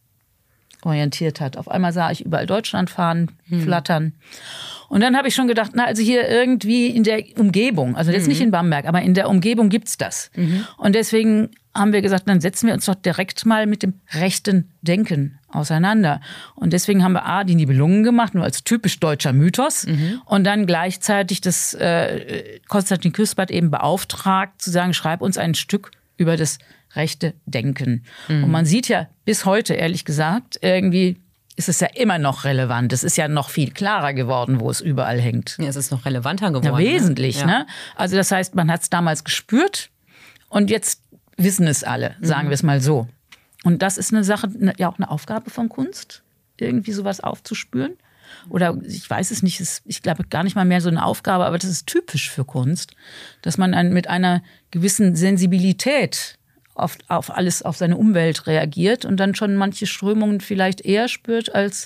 orientiert hat. Auf einmal sah ich überall Deutschland fahren, hm. flattern. Und dann habe ich schon gedacht, na, also hier irgendwie in der Umgebung, also jetzt mhm. nicht in Bamberg, aber in der Umgebung gibt's das. Mhm. Und deswegen haben wir gesagt, dann setzen wir uns doch direkt mal mit dem rechten Denken auseinander. Und deswegen haben wir A, die Nibelungen gemacht, nur als typisch deutscher Mythos. Mhm. Und dann gleichzeitig das äh, Konstantin Küspert eben beauftragt, zu sagen, schreib uns ein Stück über das rechte Denken. Mhm. Und man sieht ja bis heute, ehrlich gesagt, irgendwie ist es ja immer noch relevant. Es ist ja noch viel klarer geworden, wo es überall hängt. Ja, es ist noch relevanter geworden. Ja, wesentlich. Ne? ne? Also das heißt, man hat es damals gespürt und jetzt wissen es alle, sagen mhm. wir es mal so. Und das ist eine Sache, ja auch eine Aufgabe von Kunst, irgendwie sowas aufzuspüren. Oder ich weiß es nicht, ich glaube gar nicht mal mehr so eine Aufgabe, aber das ist typisch für Kunst, dass man mit einer gewissen Sensibilität auf, auf alles, auf seine Umwelt reagiert und dann schon manche Strömungen vielleicht eher spürt als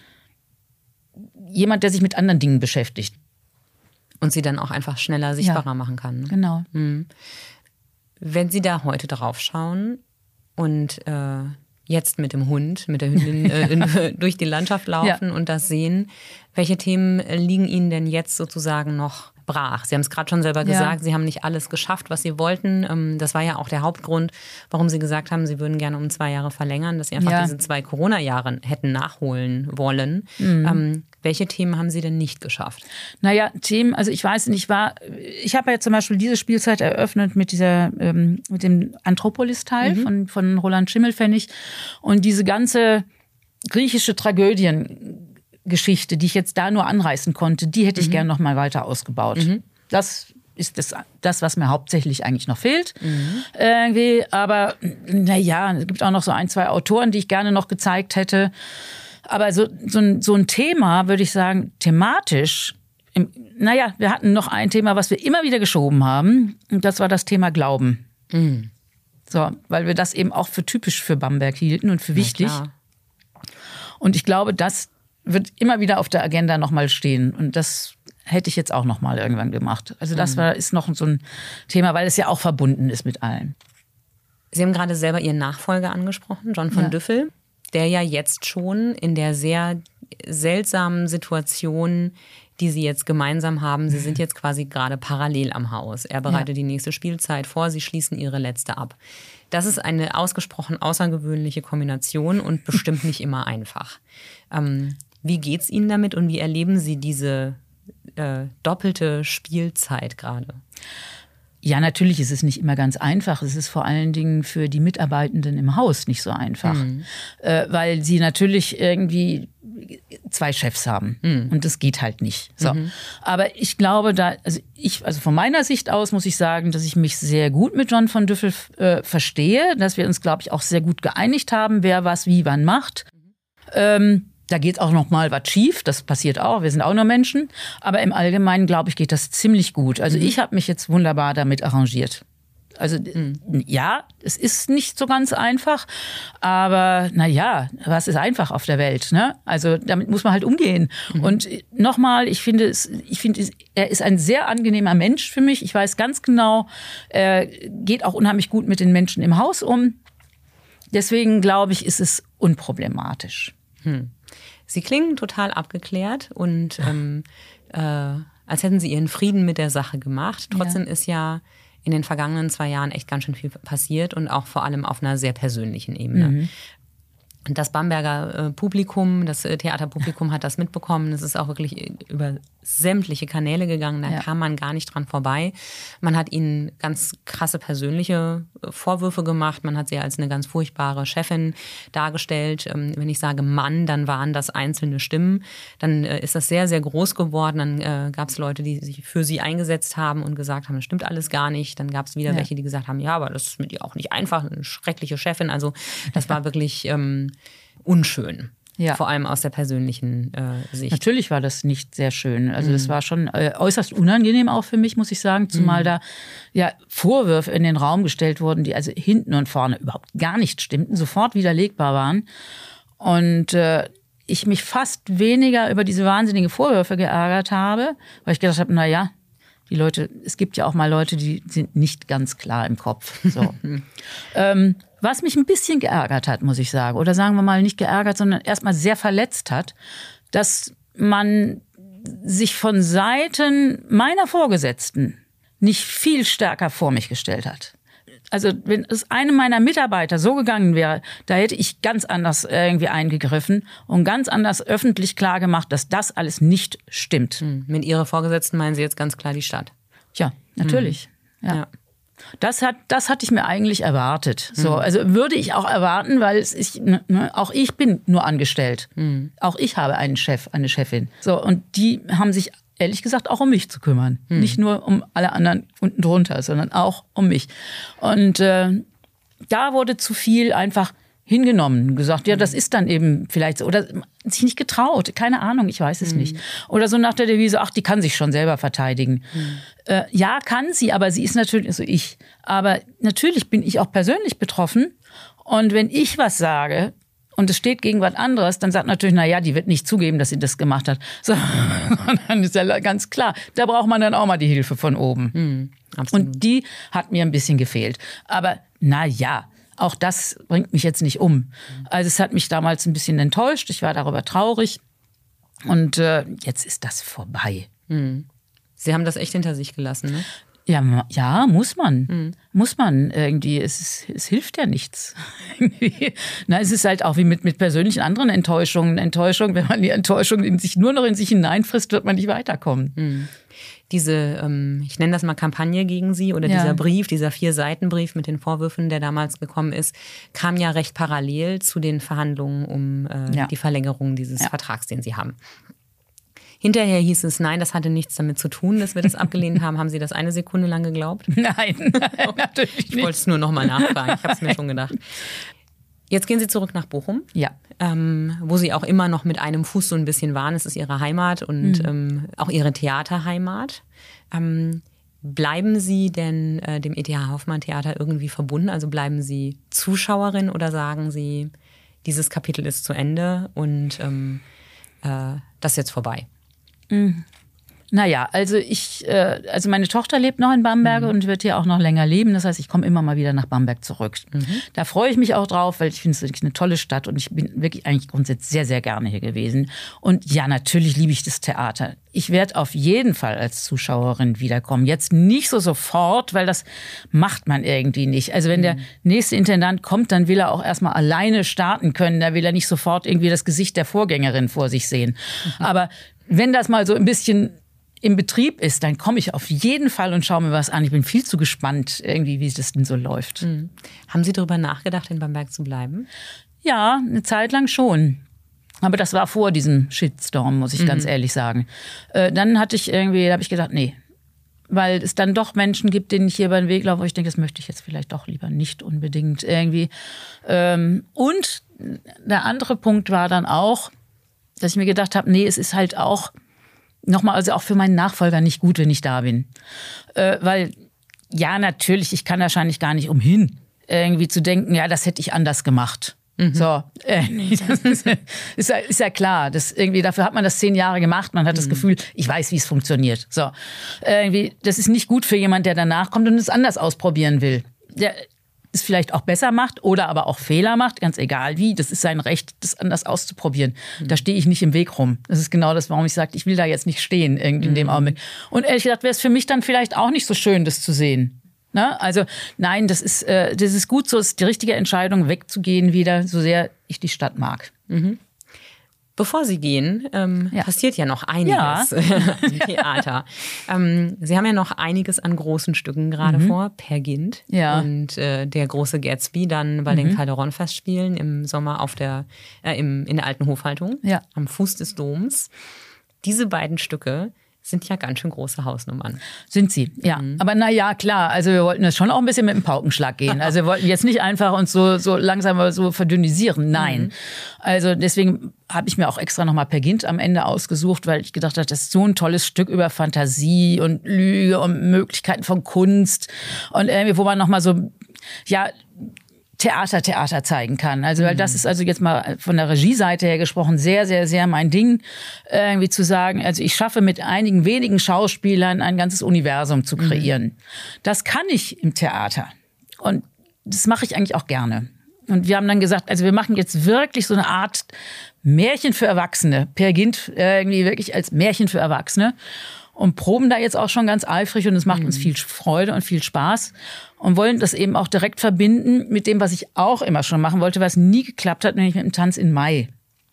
jemand, der sich mit anderen Dingen beschäftigt. Und sie dann auch einfach schneller sichtbarer ja, machen kann. Genau. Mhm. Wenn Sie da heute drauf schauen und äh, jetzt mit dem Hund, mit der Hündin äh, durch die Landschaft laufen ja. und das sehen, welche Themen liegen Ihnen denn jetzt sozusagen noch brach? Sie haben es gerade schon selber gesagt, ja. Sie haben nicht alles geschafft, was Sie wollten. Das war ja auch der Hauptgrund, warum Sie gesagt haben, Sie würden gerne um zwei Jahre verlängern, dass Sie einfach ja. diese zwei Corona-Jahre hätten nachholen wollen. Mhm. Ähm, welche Themen haben Sie denn nicht geschafft? Naja, Themen, also ich weiß nicht, war, ich habe ja zum Beispiel diese Spielzeit eröffnet mit dieser, ähm, mit dem Anthropolis-Teil mhm. von, von Roland Schimmelpfennig und diese ganze griechische Tragödiengeschichte, die ich jetzt da nur anreißen konnte, die hätte ich mhm. gerne noch mal weiter ausgebaut. Mhm. Das ist das, das, was mir hauptsächlich eigentlich noch fehlt. Mhm. Irgendwie. Aber naja, es gibt auch noch so ein, zwei Autoren, die ich gerne noch gezeigt hätte. Aber so, so, ein, so ein Thema, würde ich sagen, thematisch, im, naja, wir hatten noch ein Thema, was wir immer wieder geschoben haben. Und das war das Thema Glauben. Mhm. So, weil wir das eben auch für typisch für Bamberg hielten und für wichtig. Ja, und ich glaube, das wird immer wieder auf der Agenda nochmal stehen. Und das hätte ich jetzt auch nochmal irgendwann gemacht. Also das war, ist noch so ein Thema, weil es ja auch verbunden ist mit allem. Sie haben gerade selber Ihren Nachfolger angesprochen, John von ja. Düffel, der ja jetzt schon in der sehr seltsamen Situation, die Sie jetzt gemeinsam haben, Sie sind jetzt quasi gerade parallel am Haus. Er bereitet ja. die nächste Spielzeit vor, Sie schließen Ihre letzte ab. Das ist eine ausgesprochen außergewöhnliche Kombination und bestimmt nicht immer einfach. Ähm, wie geht's Ihnen damit und wie erleben Sie diese äh, doppelte Spielzeit gerade? Ja, natürlich ist es nicht immer ganz einfach. Es ist vor allen Dingen für die Mitarbeitenden im Haus nicht so einfach, mhm. äh, weil sie natürlich irgendwie zwei Chefs haben mhm. und das geht halt nicht. So. Mhm. Aber ich glaube, da, also ich, also von meiner Sicht aus muss ich sagen, dass ich mich sehr gut mit John von Düffel äh, verstehe, dass wir uns, glaube ich, auch sehr gut geeinigt haben, wer was wie wann macht. Mhm. Ähm, Da geht auch noch mal was schief, das passiert auch, wir sind auch nur Menschen. Aber im Allgemeinen, glaube ich, geht das ziemlich gut. Also mhm. ich habe mich jetzt wunderbar damit arrangiert. Also mhm. ja, es ist nicht so ganz einfach, aber na ja, was ist einfach auf der Welt, ne? Also damit muss man halt umgehen. Mhm. Und nochmal, ich finde, es, ich finde, er ist ein sehr angenehmer Mensch für mich. Ich weiß ganz genau, er geht auch unheimlich gut mit den Menschen im Haus um. Deswegen glaube ich, ist es unproblematisch. Hm. Sie klingen total abgeklärt und ähm, äh, als hätten Sie Ihren Frieden mit der Sache gemacht. Trotzdem ja. ist ja in den vergangenen zwei Jahren echt ganz schön viel passiert und auch vor allem auf einer sehr persönlichen Ebene. Mhm. Das Bamberger Publikum, das Theaterpublikum hat das mitbekommen. Es ist auch wirklich über sämtliche Kanäle gegangen. Da ja. kam man gar nicht dran vorbei. Man hat ihnen ganz krasse persönliche Vorwürfe gemacht. Man hat sie als eine ganz furchtbare Chefin dargestellt. Wenn ich sage Mann, dann waren das einzelne Stimmen. Dann ist das sehr, sehr groß geworden. Dann gab es Leute, die sich für sie eingesetzt haben und gesagt haben, das stimmt alles gar nicht. Dann gab es wieder ja. welche, die gesagt haben, ja, aber das ist mit ihr auch nicht einfach. Eine schreckliche Chefin. Also das war wirklich ähm, unschön. Ja. Vor allem aus der persönlichen äh, Sicht. Natürlich war das nicht sehr schön. Also das war schon äh, äußerst unangenehm auch für mich, muss ich sagen. Zumal mhm. da ja Vorwürfe in den Raum gestellt wurden, die also hinten und vorne überhaupt gar nicht stimmten, sofort widerlegbar waren. Und äh, ich mich fast weniger über diese wahnsinnigen Vorwürfe geärgert habe, weil ich gedacht habe, na ja, die Leute, es gibt ja auch mal Leute, die sind nicht ganz klar im Kopf. So. ähm, was mich ein bisschen geärgert hat, muss ich sagen, oder sagen wir mal nicht geärgert, sondern erstmal sehr verletzt hat, dass man sich von Seiten meiner Vorgesetzten nicht viel stärker vor mich gestellt hat. Also wenn es einem meiner Mitarbeiter so gegangen wäre, da hätte ich ganz anders irgendwie eingegriffen und ganz anders öffentlich klargemacht, dass das alles nicht stimmt. Hm. Mit Ihrer Vorgesetzten meinen Sie jetzt ganz klar die Stadt? Ja, natürlich. Hm. Ja. ja. Das hat, das hatte ich mir eigentlich erwartet. So, also würde ich auch erwarten, weil es ich, ne, auch ich bin nur angestellt. Mhm. Auch ich habe einen Chef, eine Chefin. So, und die haben sich ehrlich gesagt auch um mich zu kümmern. Mhm. Nicht nur um alle anderen unten drunter, sondern auch um mich. Und äh, da wurde zu viel einfach hingenommen, gesagt, ja, das ist dann eben vielleicht so. Oder sich nicht getraut, keine Ahnung, ich weiß es mhm. nicht. Oder so nach der Devise, ach, die kann sich schon selber verteidigen. Mhm. Äh, ja, kann sie, aber sie ist natürlich, also ich. Aber natürlich bin ich auch persönlich betroffen. Und wenn ich was sage und es steht gegen was anderes, dann sagt natürlich, na ja, die wird nicht zugeben, dass sie das gemacht hat. So, dann ist ja ganz klar, da braucht man dann auch mal die Hilfe von oben. Mhm, absolut. Und die hat mir ein bisschen gefehlt. Aber na ja, auch das bringt mich jetzt nicht um. Also es hat mich damals ein bisschen enttäuscht. Ich war darüber traurig. Und äh, jetzt ist das vorbei. Mhm. Sie haben das echt hinter sich gelassen, ne? Ja, ja, muss man. Mhm. Muss man irgendwie. Es, ist, es hilft ja nichts. Na, es ist halt auch wie mit, mit persönlichen anderen Enttäuschungen. Enttäuschung, wenn man die Enttäuschung in sich nur noch in sich hineinfrisst, wird man nicht weiterkommen. Mhm. Diese, ähm, ich nenne das mal Kampagne gegen Sie oder ja. dieser Brief, dieser Vier-Seiten-Brief mit den Vorwürfen, der damals gekommen ist, kam ja recht parallel zu den Verhandlungen um äh, ja. die Verlängerung dieses ja. Vertrags, den Sie haben. Hinterher hieß es, nein, das hatte nichts damit zu tun, dass wir das abgelehnt haben. Haben Sie das eine Sekunde lang geglaubt? Nein, nein natürlich nicht. Ich wollte es nur noch mal nachfragen, ich habe es mir schon gedacht. Jetzt gehen Sie zurück nach Bochum, ja. ähm, wo Sie auch immer noch mit einem Fuß so ein bisschen waren. Es ist Ihre Heimat und mhm. ähm, auch Ihre Theaterheimat. Ähm, bleiben Sie denn äh, dem E T H Hoffmann Theater irgendwie verbunden? Also bleiben Sie Zuschauerin oder sagen Sie, dieses Kapitel ist zu Ende und ähm, äh, das ist jetzt vorbei? Mhm. Naja, also ich, äh, also meine Tochter lebt noch in Bamberg mhm. und wird hier auch noch länger leben. Das heißt, ich komme immer mal wieder nach Bamberg zurück. Mhm. Da freue ich mich auch drauf, weil ich finde es wirklich eine tolle Stadt und ich bin wirklich eigentlich grundsätzlich sehr, sehr gerne hier gewesen. Und ja, natürlich liebe ich das Theater. Ich werde auf jeden Fall als Zuschauerin wiederkommen. Jetzt nicht so sofort, weil das macht man irgendwie nicht. Also wenn mhm. der nächste Intendant kommt, dann will er auch erstmal alleine starten können. Da will er nicht sofort irgendwie das Gesicht der Vorgängerin vor sich sehen. Mhm. Aber wenn das mal so ein bisschen im Betrieb ist, dann komme ich auf jeden Fall und schaue mir was an. Ich bin viel zu gespannt, irgendwie, wie das denn so läuft. Mhm. Haben Sie darüber nachgedacht, in Bamberg zu bleiben? Ja, eine Zeit lang schon. Aber das war vor diesem Shitstorm, muss ich mhm. ganz ehrlich sagen. Äh, dann hatte ich irgendwie, da habe ich gedacht, nee. Weil es dann doch Menschen gibt, denen ich hier über den Weg laufe, wo ich denke, das möchte ich jetzt vielleicht doch lieber nicht unbedingt irgendwie. Ähm, und der andere Punkt war dann auch, dass ich mir gedacht habe, nee, es ist halt auch nochmal, also auch für meinen Nachfolger nicht gut, wenn ich da bin. Äh, weil, ja, natürlich, ich kann wahrscheinlich gar nicht umhin, irgendwie zu denken, ja, das hätte ich anders gemacht. Mhm. So, äh, das ist, ist, ja, ist ja klar. Das irgendwie, dafür hat man das zehn Jahre gemacht. Man hat mhm. das Gefühl, ich weiß, wie es funktioniert. So, irgendwie, das ist nicht gut für jemand, der danach kommt und es anders ausprobieren will. Der es vielleicht auch besser macht oder aber auch Fehler macht, ganz egal wie. Das ist sein Recht, das anders auszuprobieren. Mhm. Da stehe ich nicht im Weg rum. Das ist genau das, warum ich sage, ich will da jetzt nicht stehen irgendwie in dem Augenblick. Und ehrlich gesagt wäre es für mich dann vielleicht auch nicht so schön, das zu sehen. Na? Also nein, das ist, äh, das ist gut so, es ist die richtige Entscheidung, wegzugehen wieder, so sehr ich die Stadt mag. Mhm. Bevor Sie gehen, ähm, ja. passiert ja noch einiges ja. im Theater. ähm, Sie haben ja noch einiges an großen Stücken gerade mhm. vor, Peer Gynt ja. und äh, der große Gatsby dann bei mhm. den Calderon-Festspielen im Sommer auf der, äh, im, in der alten Hofhaltung ja. am Fuß des Doms. Diese beiden Stücke sind ja ganz schön große Hausnummern. Sind sie, ja. Mhm. Aber na ja, klar, also wir wollten das schon auch ein bisschen mit dem Paukenschlag gehen. Also wir wollten jetzt nicht einfach uns so, so langsam so verdünnisieren, nein. Mhm. Also deswegen habe ich mir auch extra nochmal Peer Gynt am Ende ausgesucht, weil ich gedacht habe, das ist so ein tolles Stück über Fantasie und Lüge und Möglichkeiten von Kunst und irgendwie, wo man nochmal so, ja, Theater, Theater zeigen kann. Also, weil das ist also jetzt mal von der Regieseite her gesprochen sehr, sehr, sehr mein Ding, irgendwie zu sagen, also ich schaffe mit einigen wenigen Schauspielern ein ganzes Universum zu kreieren. Mhm. Das kann ich im Theater. Und das mache ich eigentlich auch gerne. Und wir haben dann gesagt, also wir machen jetzt wirklich so eine Art Märchen für Erwachsene. Peer Gynt irgendwie wirklich als Märchen für Erwachsene. Und proben da jetzt auch schon ganz eifrig und es macht mhm. uns viel Freude und viel Spaß und wollen das eben auch direkt verbinden mit dem, was ich auch immer schon machen wollte, was nie geklappt hat, nämlich mit dem Tanz in Mai.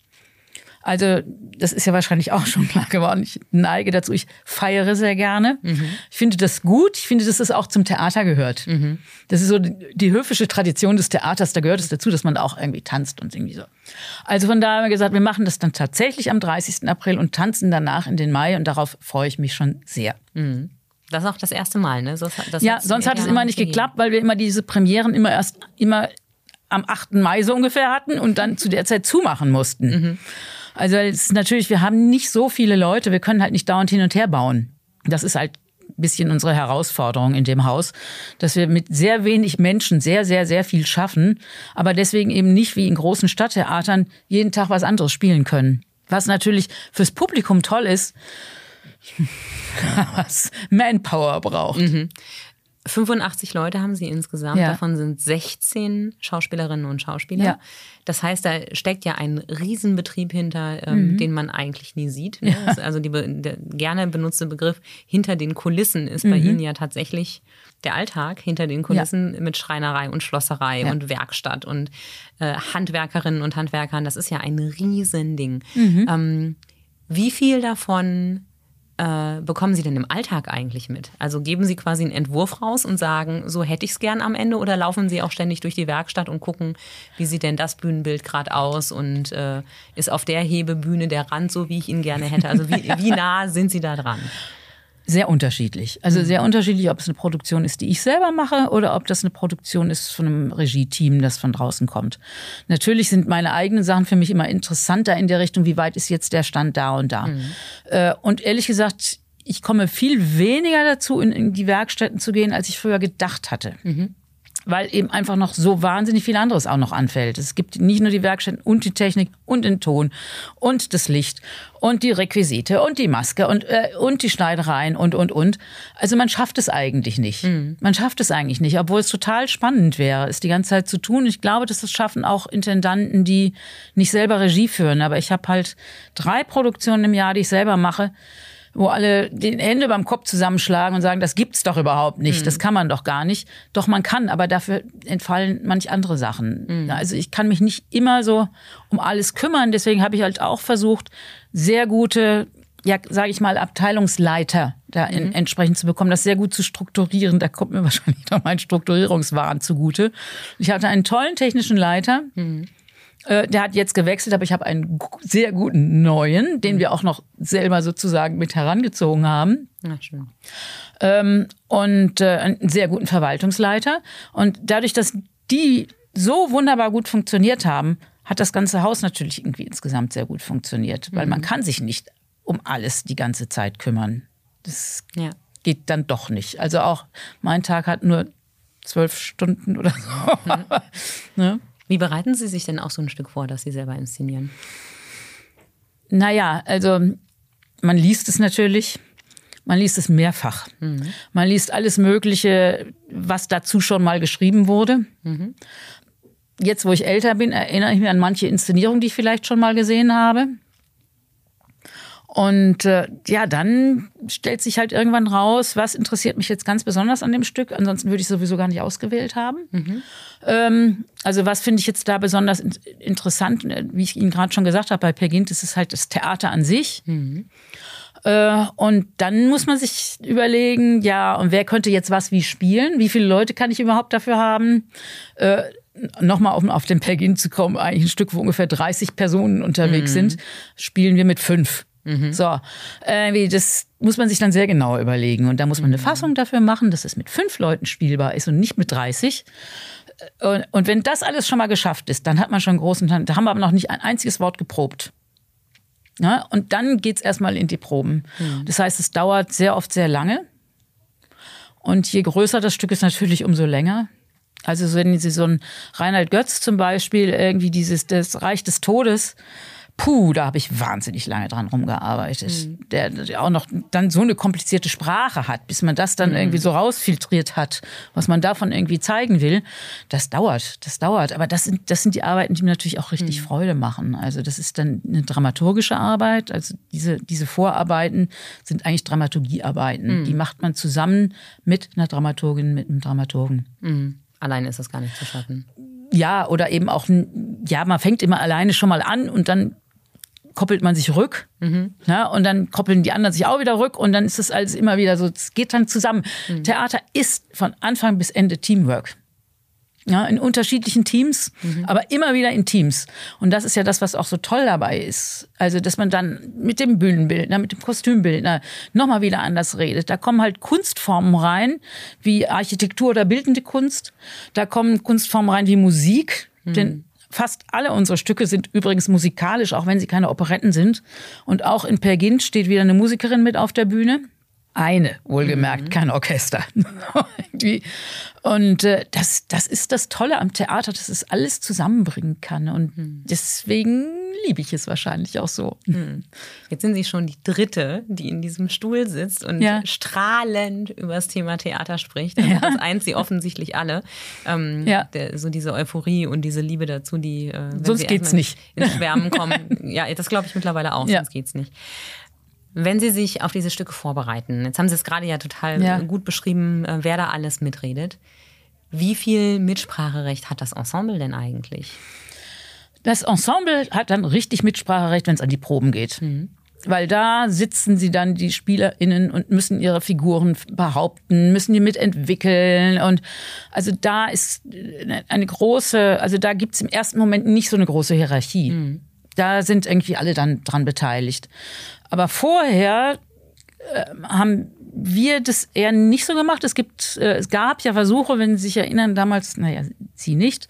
Also das ist ja wahrscheinlich auch schon klar geworden. Ich neige dazu, ich feiere sehr gerne. Mhm. Ich finde das gut. Ich finde, dass das auch zum Theater gehört. Mhm. Das ist so die, die höfische Tradition des Theaters. Da gehört es dazu, dass man da auch irgendwie tanzt und irgendwie so. Also von daher haben wir gesagt, wir machen das dann tatsächlich am dreißigsten April und tanzen danach in den Mai. Und darauf freue ich mich schon sehr. Mhm. Das ist auch das erste Mal, ne? So, das ja, sonst hat es immer nicht geklappt, weil wir immer diese Premieren immer erst immer am achten Mai so ungefähr hatten und dann zu der Zeit zumachen mussten. Mhm. Also es ist natürlich, wir haben nicht so viele Leute, wir können halt nicht dauernd hin und her bauen. Das ist halt ein bisschen unsere Herausforderung in dem Haus, dass wir mit sehr wenig Menschen sehr, sehr, sehr viel schaffen, aber deswegen eben nicht wie in großen Stadttheatern jeden Tag was anderes spielen können. Was natürlich fürs Publikum toll ist, was Manpower braucht. Mhm. fünfundachtzig Leute haben Sie insgesamt, ja. davon sind sechzehn Schauspielerinnen und Schauspieler. Ja. Das heißt, da steckt ja ein Riesenbetrieb hinter, ähm, mhm. den man eigentlich nie sieht. Ne? Ja. Also die, der gerne benutzte Begriff hinter den Kulissen ist mhm. bei Ihnen ja tatsächlich der Alltag hinter den Kulissen ja. mit Schreinerei und Schlosserei ja. und Werkstatt und äh, Handwerkerinnen und Handwerkern. Das ist ja ein Riesending. Mhm. Ähm, wie viel davon Äh, bekommen Sie denn im Alltag eigentlich mit? Also geben Sie quasi einen Entwurf raus und sagen, so hätte ich es gern am Ende, oder laufen Sie auch ständig durch die Werkstatt und gucken, wie sieht denn das Bühnenbild gerade aus und äh, ist auf der Hebebühne der Rand so, wie ich ihn gerne hätte? Also wie, wie nah sind Sie da dran? Sehr unterschiedlich. Also sehr unterschiedlich, ob es eine Produktion ist, die ich selber mache, oder ob das eine Produktion ist von einem Regie-Team, das von draußen kommt. Natürlich sind meine eigenen Sachen für mich immer interessanter in der Richtung, wie weit ist jetzt der Stand da und da. Mhm. Und ehrlich gesagt, ich komme viel weniger dazu, in die Werkstätten zu gehen, als ich früher gedacht hatte. Mhm. Weil eben einfach noch so wahnsinnig viel anderes auch noch anfällt. Es gibt nicht nur die Werkstätten und die Technik und den Ton und das Licht und die Requisite und die Maske und, äh, und die Schneidereien und, und, und. Also man schafft es eigentlich nicht. Mhm. Man schafft es eigentlich nicht, obwohl es total spannend wäre, es die ganze Zeit zu tun. Ich glaube, dass das schaffen auch Intendanten, die nicht selber Regie führen. Aber ich habe halt drei Produktionen im Jahr, die ich selber mache, wo alle die Hände beim Kopf zusammenschlagen und sagen, das gibt's doch überhaupt nicht, mhm. das kann man doch gar nicht. Doch man kann, aber dafür entfallen manch andere Sachen. Mhm. Also ich kann mich nicht immer so um alles kümmern, deswegen habe ich halt auch versucht, sehr gute, ja, sage ich mal, Abteilungsleiter da in, mhm. entsprechend zu bekommen, das sehr gut zu strukturieren. Da kommt mir wahrscheinlich noch mein Strukturierungswahn zugute. Ich hatte einen tollen technischen Leiter, mhm. Der hat jetzt gewechselt, aber ich habe einen sehr guten neuen, den wir auch noch selber sozusagen mit herangezogen haben. Ja, schön. Ähm, und äh, einen sehr guten Verwaltungsleiter. Und dadurch, dass die so wunderbar gut funktioniert haben, hat das ganze Haus natürlich irgendwie insgesamt sehr gut funktioniert. Weil mhm. man kann sich nicht um alles die ganze Zeit kümmern. Das ja. geht dann doch nicht. Also auch mein Tag hat nur zwölf Stunden oder so. Mhm. Ne? Wie bereiten Sie sich denn auch so ein Stück vor, dass Sie selber inszenieren? Naja, also man liest es natürlich, man liest es mehrfach. Mhm. Man liest alles Mögliche, was dazu schon mal geschrieben wurde. Mhm. Jetzt, wo ich älter bin, erinnere ich mich an manche Inszenierungen, die ich vielleicht schon mal gesehen habe. Und äh, ja, dann stellt sich halt irgendwann raus, was interessiert mich jetzt ganz besonders an dem Stück. Ansonsten würde ich es sowieso gar nicht ausgewählt haben. Mhm. Ähm, also was finde ich jetzt da besonders in- interessant? Wie ich Ihnen gerade schon gesagt habe, bei Peer Gynt ist es halt das Theater an sich. Mhm. Äh, und dann muss man sich überlegen, ja, und wer könnte jetzt was wie spielen? Wie viele Leute kann ich überhaupt dafür haben? Äh, Nochmal auf, auf den Peer Gynt zu kommen, eigentlich ein Stück, wo ungefähr dreißig Personen unterwegs mhm. sind, spielen wir mit fünf. Mhm. So, äh, das muss man sich dann sehr genau überlegen. Und da muss man eine Fassung dafür machen, dass es mit fünf Leuten spielbar ist und nicht mit dreißig. Und, und wenn das alles schon mal geschafft ist, dann hat man schon einen großen Teil. Da haben wir aber noch nicht ein einziges Wort geprobt. Ja, und dann geht's erstmal in die Proben. Mhm. Das heißt, es dauert sehr oft sehr lange. Und je größer das Stück ist, natürlich umso länger. Also wenn Sie so ein Reinhard Götz zum Beispiel, irgendwie dieses das Reich des Todes, puh, da habe ich wahnsinnig lange dran rumgearbeitet. Mhm. Der, der auch noch dann so eine komplizierte Sprache hat, bis man das dann mhm. irgendwie so rausfiltriert hat, was man davon irgendwie zeigen will. Das dauert, das dauert. Aber das sind, das sind die Arbeiten, die mir natürlich auch richtig mhm. Freude machen. Also das ist dann eine dramaturgische Arbeit. Also diese, diese Vorarbeiten sind eigentlich Dramaturgiearbeiten. Mhm. Die macht man zusammen mit einer Dramaturgin, mit einem Dramaturgen. Mhm. Alleine ist das gar nicht zu schaffen. Ja, oder eben auch, ja, man fängt immer alleine schon mal an und dann koppelt man sich rück. Mhm. Ja, und dann koppeln die anderen sich auch wieder rück und dann ist das alles immer wieder so, es geht dann zusammen. Mhm. Theater ist von Anfang bis Ende Teamwork. Ja, in unterschiedlichen Teams, mhm. aber immer wieder in Teams. Und das ist ja das, was auch so toll dabei ist. Also, dass man dann mit dem Bühnenbildner, mit dem Kostümbildner nochmal wieder anders redet. Da kommen halt Kunstformen rein, wie Architektur oder bildende Kunst. Da kommen Kunstformen rein wie Musik. Mhm. Denn fast alle unsere Stücke sind übrigens musikalisch, auch wenn sie keine Operetten sind. Und auch in Peer Gynt steht wieder eine Musikerin mit auf der Bühne. Eine, wohlgemerkt, mhm. kein Orchester. Und äh, das, das ist das Tolle am Theater, dass es alles zusammenbringen kann. Und mhm. deswegen liebe ich es wahrscheinlich auch so. Mhm. Jetzt sind Sie schon die Dritte, die in diesem Stuhl sitzt und ja. strahlend über das Thema Theater spricht. Also ja. Das eint Sie offensichtlich alle. Ähm, ja. der, so diese Euphorie und diese Liebe dazu, die äh, wenn sonst Sie geht's nicht. ins Schwärmen kommen. Ja, das glaube ich mittlerweile auch, ja. sonst geht's nicht. Wenn Sie sich auf diese Stücke vorbereiten, jetzt haben Sie es gerade ja total ja. gut beschrieben, wer da alles mitredet. Wie viel Mitspracherecht hat das Ensemble denn eigentlich? Das Ensemble hat dann richtig Mitspracherecht, wenn es an die Proben geht. Mhm. Weil da sitzen sie dann, die SpielerInnen, und müssen ihre Figuren behaupten, müssen die mitentwickeln. Und also da ist eine große, also da gibt es im ersten Moment nicht so eine große Hierarchie. Mhm. Da sind irgendwie alle dann dran beteiligt. Aber vorher äh, haben wir das eher nicht so gemacht. Es gibt, äh, es gab ja Versuche, wenn Sie sich erinnern, damals, naja, Sie nicht.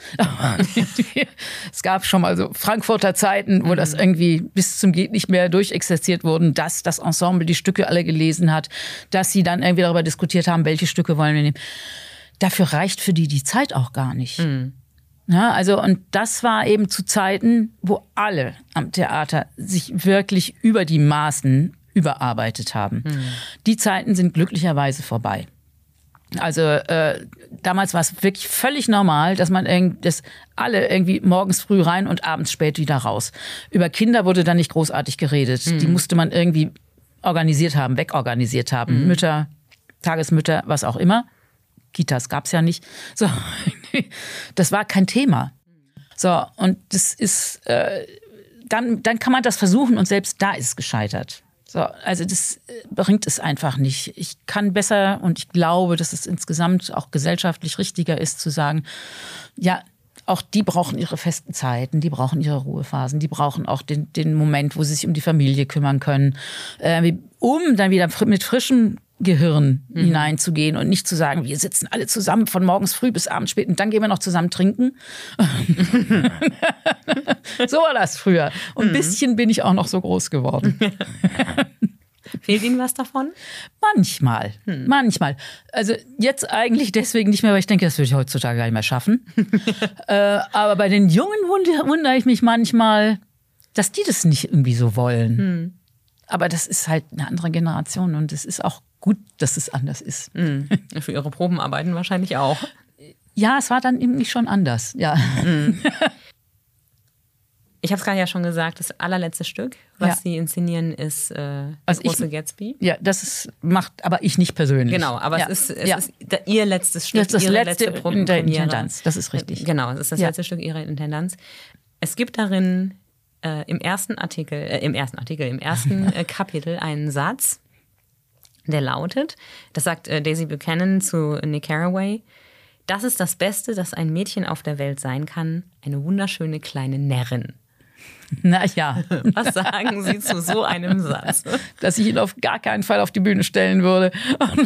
Es gab schon mal so Frankfurter Zeiten, wo mhm. das irgendwie bis zum geht nicht mehr durchexerziert wurden, dass das Ensemble die Stücke alle gelesen hat, dass sie dann irgendwie darüber diskutiert haben, welche Stücke wollen wir nehmen. Dafür reicht für die die Zeit auch gar nicht. Mhm. Ja, also, und das war eben zu Zeiten, wo alle am Theater sich wirklich über die Maßen überarbeitet haben. Mhm. Die Zeiten sind glücklicherweise vorbei. Also äh, damals war es wirklich völlig normal, dass man irgendwie, dass alle irgendwie morgens früh rein und abends spät wieder raus. Über Kinder wurde dann nicht großartig geredet. Mhm. Die musste man irgendwie organisiert haben, wegorganisiert haben. Mhm. Mütter, Tagesmütter, was auch immer. Kitas gab's ja nicht. So, das war kein Thema. So, und das ist, äh, dann, dann kann man das versuchen und selbst da ist es gescheitert. So, also das bringt es einfach nicht. Ich kann besser, und ich glaube, dass es insgesamt auch gesellschaftlich richtiger ist, zu sagen, ja, auch die brauchen ihre festen Zeiten, die brauchen ihre Ruhephasen, die brauchen auch den, den Moment, wo sie sich um die Familie kümmern können, äh, um dann wieder mit frischem Gehirn mhm. hineinzugehen und nicht zu sagen, wir sitzen alle zusammen von morgens früh bis abends spät und dann gehen wir noch zusammen trinken. So war das früher. Und ein mhm. bisschen bin ich auch noch so groß geworden. Fehlt Ihnen was davon? Manchmal, hm. manchmal. Also jetzt eigentlich deswegen nicht mehr, weil ich denke, das würde ich heutzutage gar nicht mehr schaffen. äh, aber bei den Jungen wund- wundere ich mich manchmal, dass die das nicht irgendwie so wollen. Hm. Aber das ist halt eine andere Generation und es ist auch gut, dass es anders ist. Mhm. Für Ihre Probenarbeiten wahrscheinlich auch. Ja, es war dann irgendwie schon anders, ja. Mhm. Ich habe es gerade ja schon gesagt, das allerletzte Stück, was ja. Sie inszenieren, ist äh, also Der große ich, Gatsby. Ja, das ist, macht aber ich nicht persönlich. Genau, aber ja. es ist, es ja. ist der, Ihr letztes Stück, das ist das Ihre letzte, letzte in der Intendanz, das ist richtig. Genau, es ist das ja. letzte Stück Ihrer Intendanz. Es gibt darin äh, im ersten Artikel, äh, im ersten Artikel, im ersten äh, Kapitel einen Satz, der lautet, das sagt äh, Daisy Buchanan zu Nick Carraway, das ist das Beste, das ein Mädchen auf der Welt sein kann, eine wunderschöne kleine Närrin. Na ja. Was sagen Sie zu so einem Satz? Dass ich ihn auf gar keinen Fall auf die Bühne stellen würde.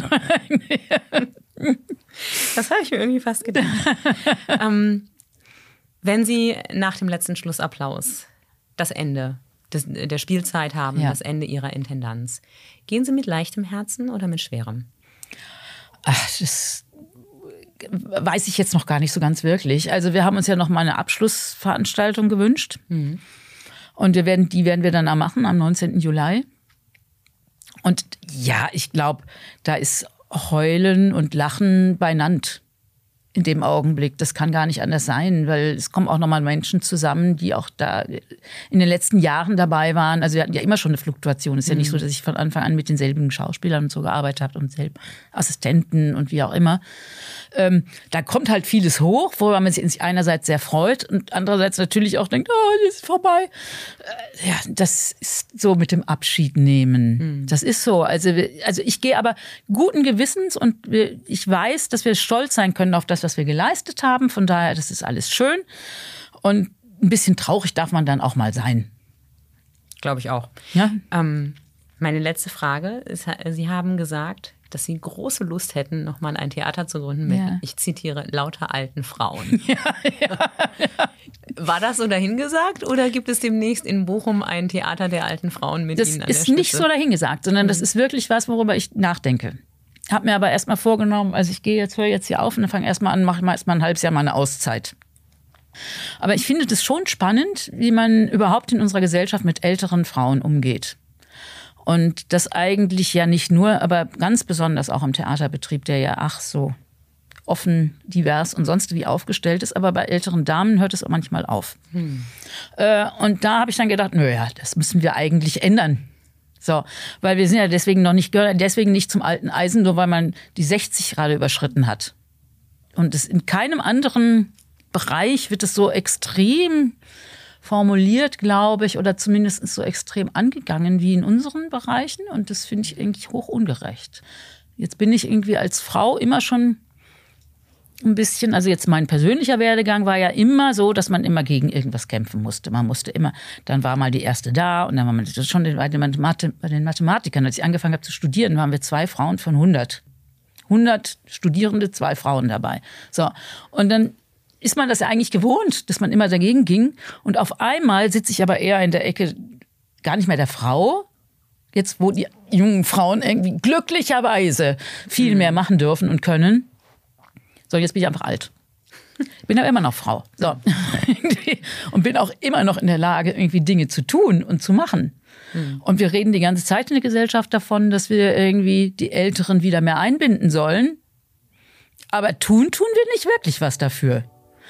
Das habe ich mir irgendwie fast gedacht. ähm, wenn Sie nach dem letzten Schlussapplaus das Ende des, der Spielzeit haben, ja. das Ende Ihrer Intendanz, gehen Sie mit leichtem Herzen oder mit schwerem? Ach, das weiß ich jetzt noch gar nicht so ganz wirklich. Also wir haben uns ja noch mal eine Abschlussveranstaltung gewünscht. Mhm. Und wir werden, die werden wir dann auch machen am neunzehnten Juli. Und ja, ich glaube, da ist Heulen und Lachen beinand in dem Augenblick. Das kann gar nicht anders sein, weil es kommen auch nochmal Menschen zusammen, die auch da in den letzten Jahren dabei waren. Also wir hatten ja immer schon eine Fluktuation. Es ist ja nicht so, dass ich von Anfang an mit denselben Schauspielern und so gearbeitet habe und selben Assistenten und wie auch immer. Ähm, da kommt halt vieles hoch, worüber man sich einerseits sehr freut und andererseits natürlich auch denkt, oh, das ist vorbei. Äh, ja, das ist so mit dem Abschied nehmen. Mhm. Das ist so. Also, also ich gehe aber guten Gewissens und wir, ich weiß, dass wir stolz sein können auf das, was wir geleistet haben. Von daher, das ist alles schön. Und ein bisschen traurig darf man dann auch mal sein. Glaube ich auch. Ja? Ähm, meine letzte Frage ist, Sie haben gesagt, dass Sie große Lust hätten, nochmal ein Theater zu gründen mit, ja. ich zitiere, lauter alten Frauen. Ja, ja, ja. War das so dahingesagt oder gibt es demnächst in Bochum ein Theater der alten Frauen mit das Ihnen an der ist Spitze? nicht so dahingesagt, sondern mhm. das ist wirklich was, worüber ich nachdenke. Habe mir aber erstmal vorgenommen, also ich gehe jetzt, höre jetzt hier auf und fange erstmal an, mache mal erstmal ein halbes Jahr mal eine Auszeit. Aber ich finde das schon spannend, wie man überhaupt in unserer Gesellschaft mit älteren Frauen umgeht. Und das eigentlich ja nicht nur, aber ganz besonders auch im Theaterbetrieb, der ja ach so offen, divers und sonst wie aufgestellt ist. Aber bei älteren Damen hört es auch manchmal auf. Hm. Äh, und da habe ich dann gedacht, naja, das müssen wir eigentlich ändern. So, weil wir sind ja deswegen noch nicht, deswegen nicht zum alten Eisen, nur weil man die sechzig gerade überschritten hat. Und es in keinem anderen Bereich wird es so extrem formuliert, glaube ich, oder zumindest so extrem angegangen wie in unseren Bereichen. Und das finde ich eigentlich hoch ungerecht. Jetzt bin ich irgendwie als Frau immer schon ein bisschen, also jetzt mein persönlicher Werdegang war ja immer so, dass man immer gegen irgendwas kämpfen musste. Man musste immer, dann war mal die erste da und dann war man schon bei den, Mathe, bei den Mathematikern. Als ich angefangen habe zu studieren, waren wir zwei Frauen von hundert. hundert Studierende, zwei Frauen dabei. So, und dann ist man das ja eigentlich gewohnt, dass man immer dagegen ging. Und auf einmal sitze ich aber eher in der Ecke, gar nicht mehr der Frau, jetzt wo die jungen Frauen irgendwie glücklicherweise viel mehr machen dürfen und können. So, jetzt bin ich einfach alt. Ich bin aber immer noch Frau. So. Und bin auch immer noch in der Lage, irgendwie Dinge zu tun und zu machen. Mhm. Und wir reden die ganze Zeit in der Gesellschaft davon, dass wir irgendwie die Älteren wieder mehr einbinden sollen. Aber tun, tun wir nicht wirklich was dafür.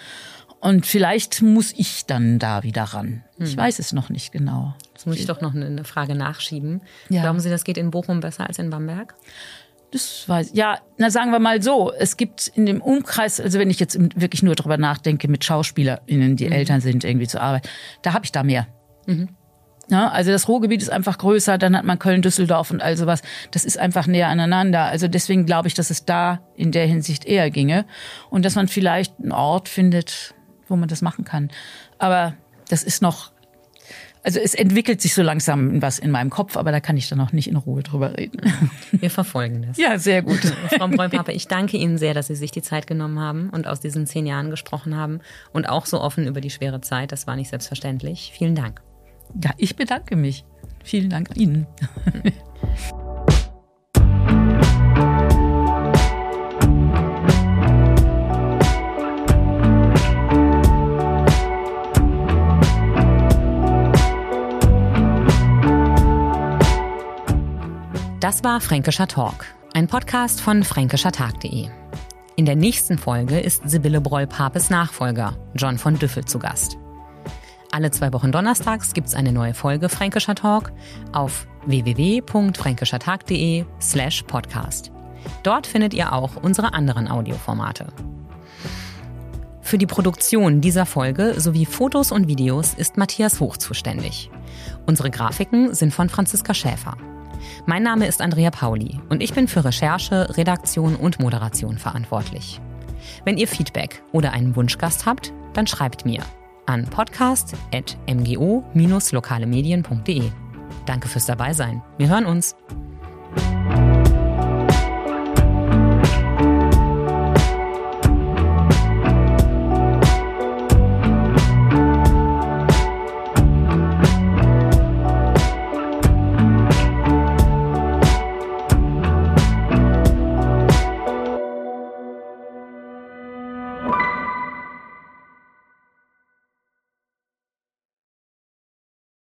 Und vielleicht muss ich dann da wieder ran. Ich hm. weiß es noch nicht genau. Jetzt muss ich doch noch eine Frage nachschieben. Ja. Glauben Sie, das geht in Bochum besser als in Bamberg? Das weiß ich. Ja, na sagen wir mal so. Es gibt in dem Umkreis, also wenn ich jetzt wirklich nur drüber nachdenke, mit SchauspielerInnen, die mhm. Eltern sind, irgendwie zur Arbeit, da habe ich da mehr. Mhm. Ja, also das Ruhrgebiet ist einfach größer, dann hat man Köln, Düsseldorf und all sowas. Das ist einfach näher aneinander. Also deswegen glaube ich, dass es da in der Hinsicht eher ginge. Und dass man vielleicht einen Ort findet, wo man das machen kann. Aber das ist noch, also es entwickelt sich so langsam was in meinem Kopf, aber da kann ich dann noch nicht in Ruhe drüber reden. Wir verfolgen das. Ja, sehr gut. Frau Breupape, ich danke Ihnen sehr, dass Sie sich die Zeit genommen haben und aus diesen zehn Jahren gesprochen haben und auch so offen über die schwere Zeit. Das war nicht selbstverständlich. Vielen Dank. Ja, ich bedanke mich. Vielen Dank Ihnen. Das war Fränkischer Talk, ein Podcast von fränkischertag punkt de. In der nächsten Folge ist Sibylle Breupapes Nachfolger, John von Düffel, zu Gast. Alle zwei Wochen donnerstags gibt's eine neue Folge Fränkischer Talk auf w w w punkt fränkischertag punkt de slash podcast. Dort findet ihr auch unsere anderen Audioformate. Für die Produktion dieser Folge sowie Fotos und Videos ist Matthias Hoch zuständig. Unsere Grafiken sind von Franziska Schäfer. Mein Name ist Andrea Pauli und ich bin für Recherche, Redaktion und Moderation verantwortlich. Wenn ihr Feedback oder einen Wunschgast habt, dann schreibt mir an podcast at m g o dash lokale medien punkt de. Danke fürs Dabeisein. Wir hören uns.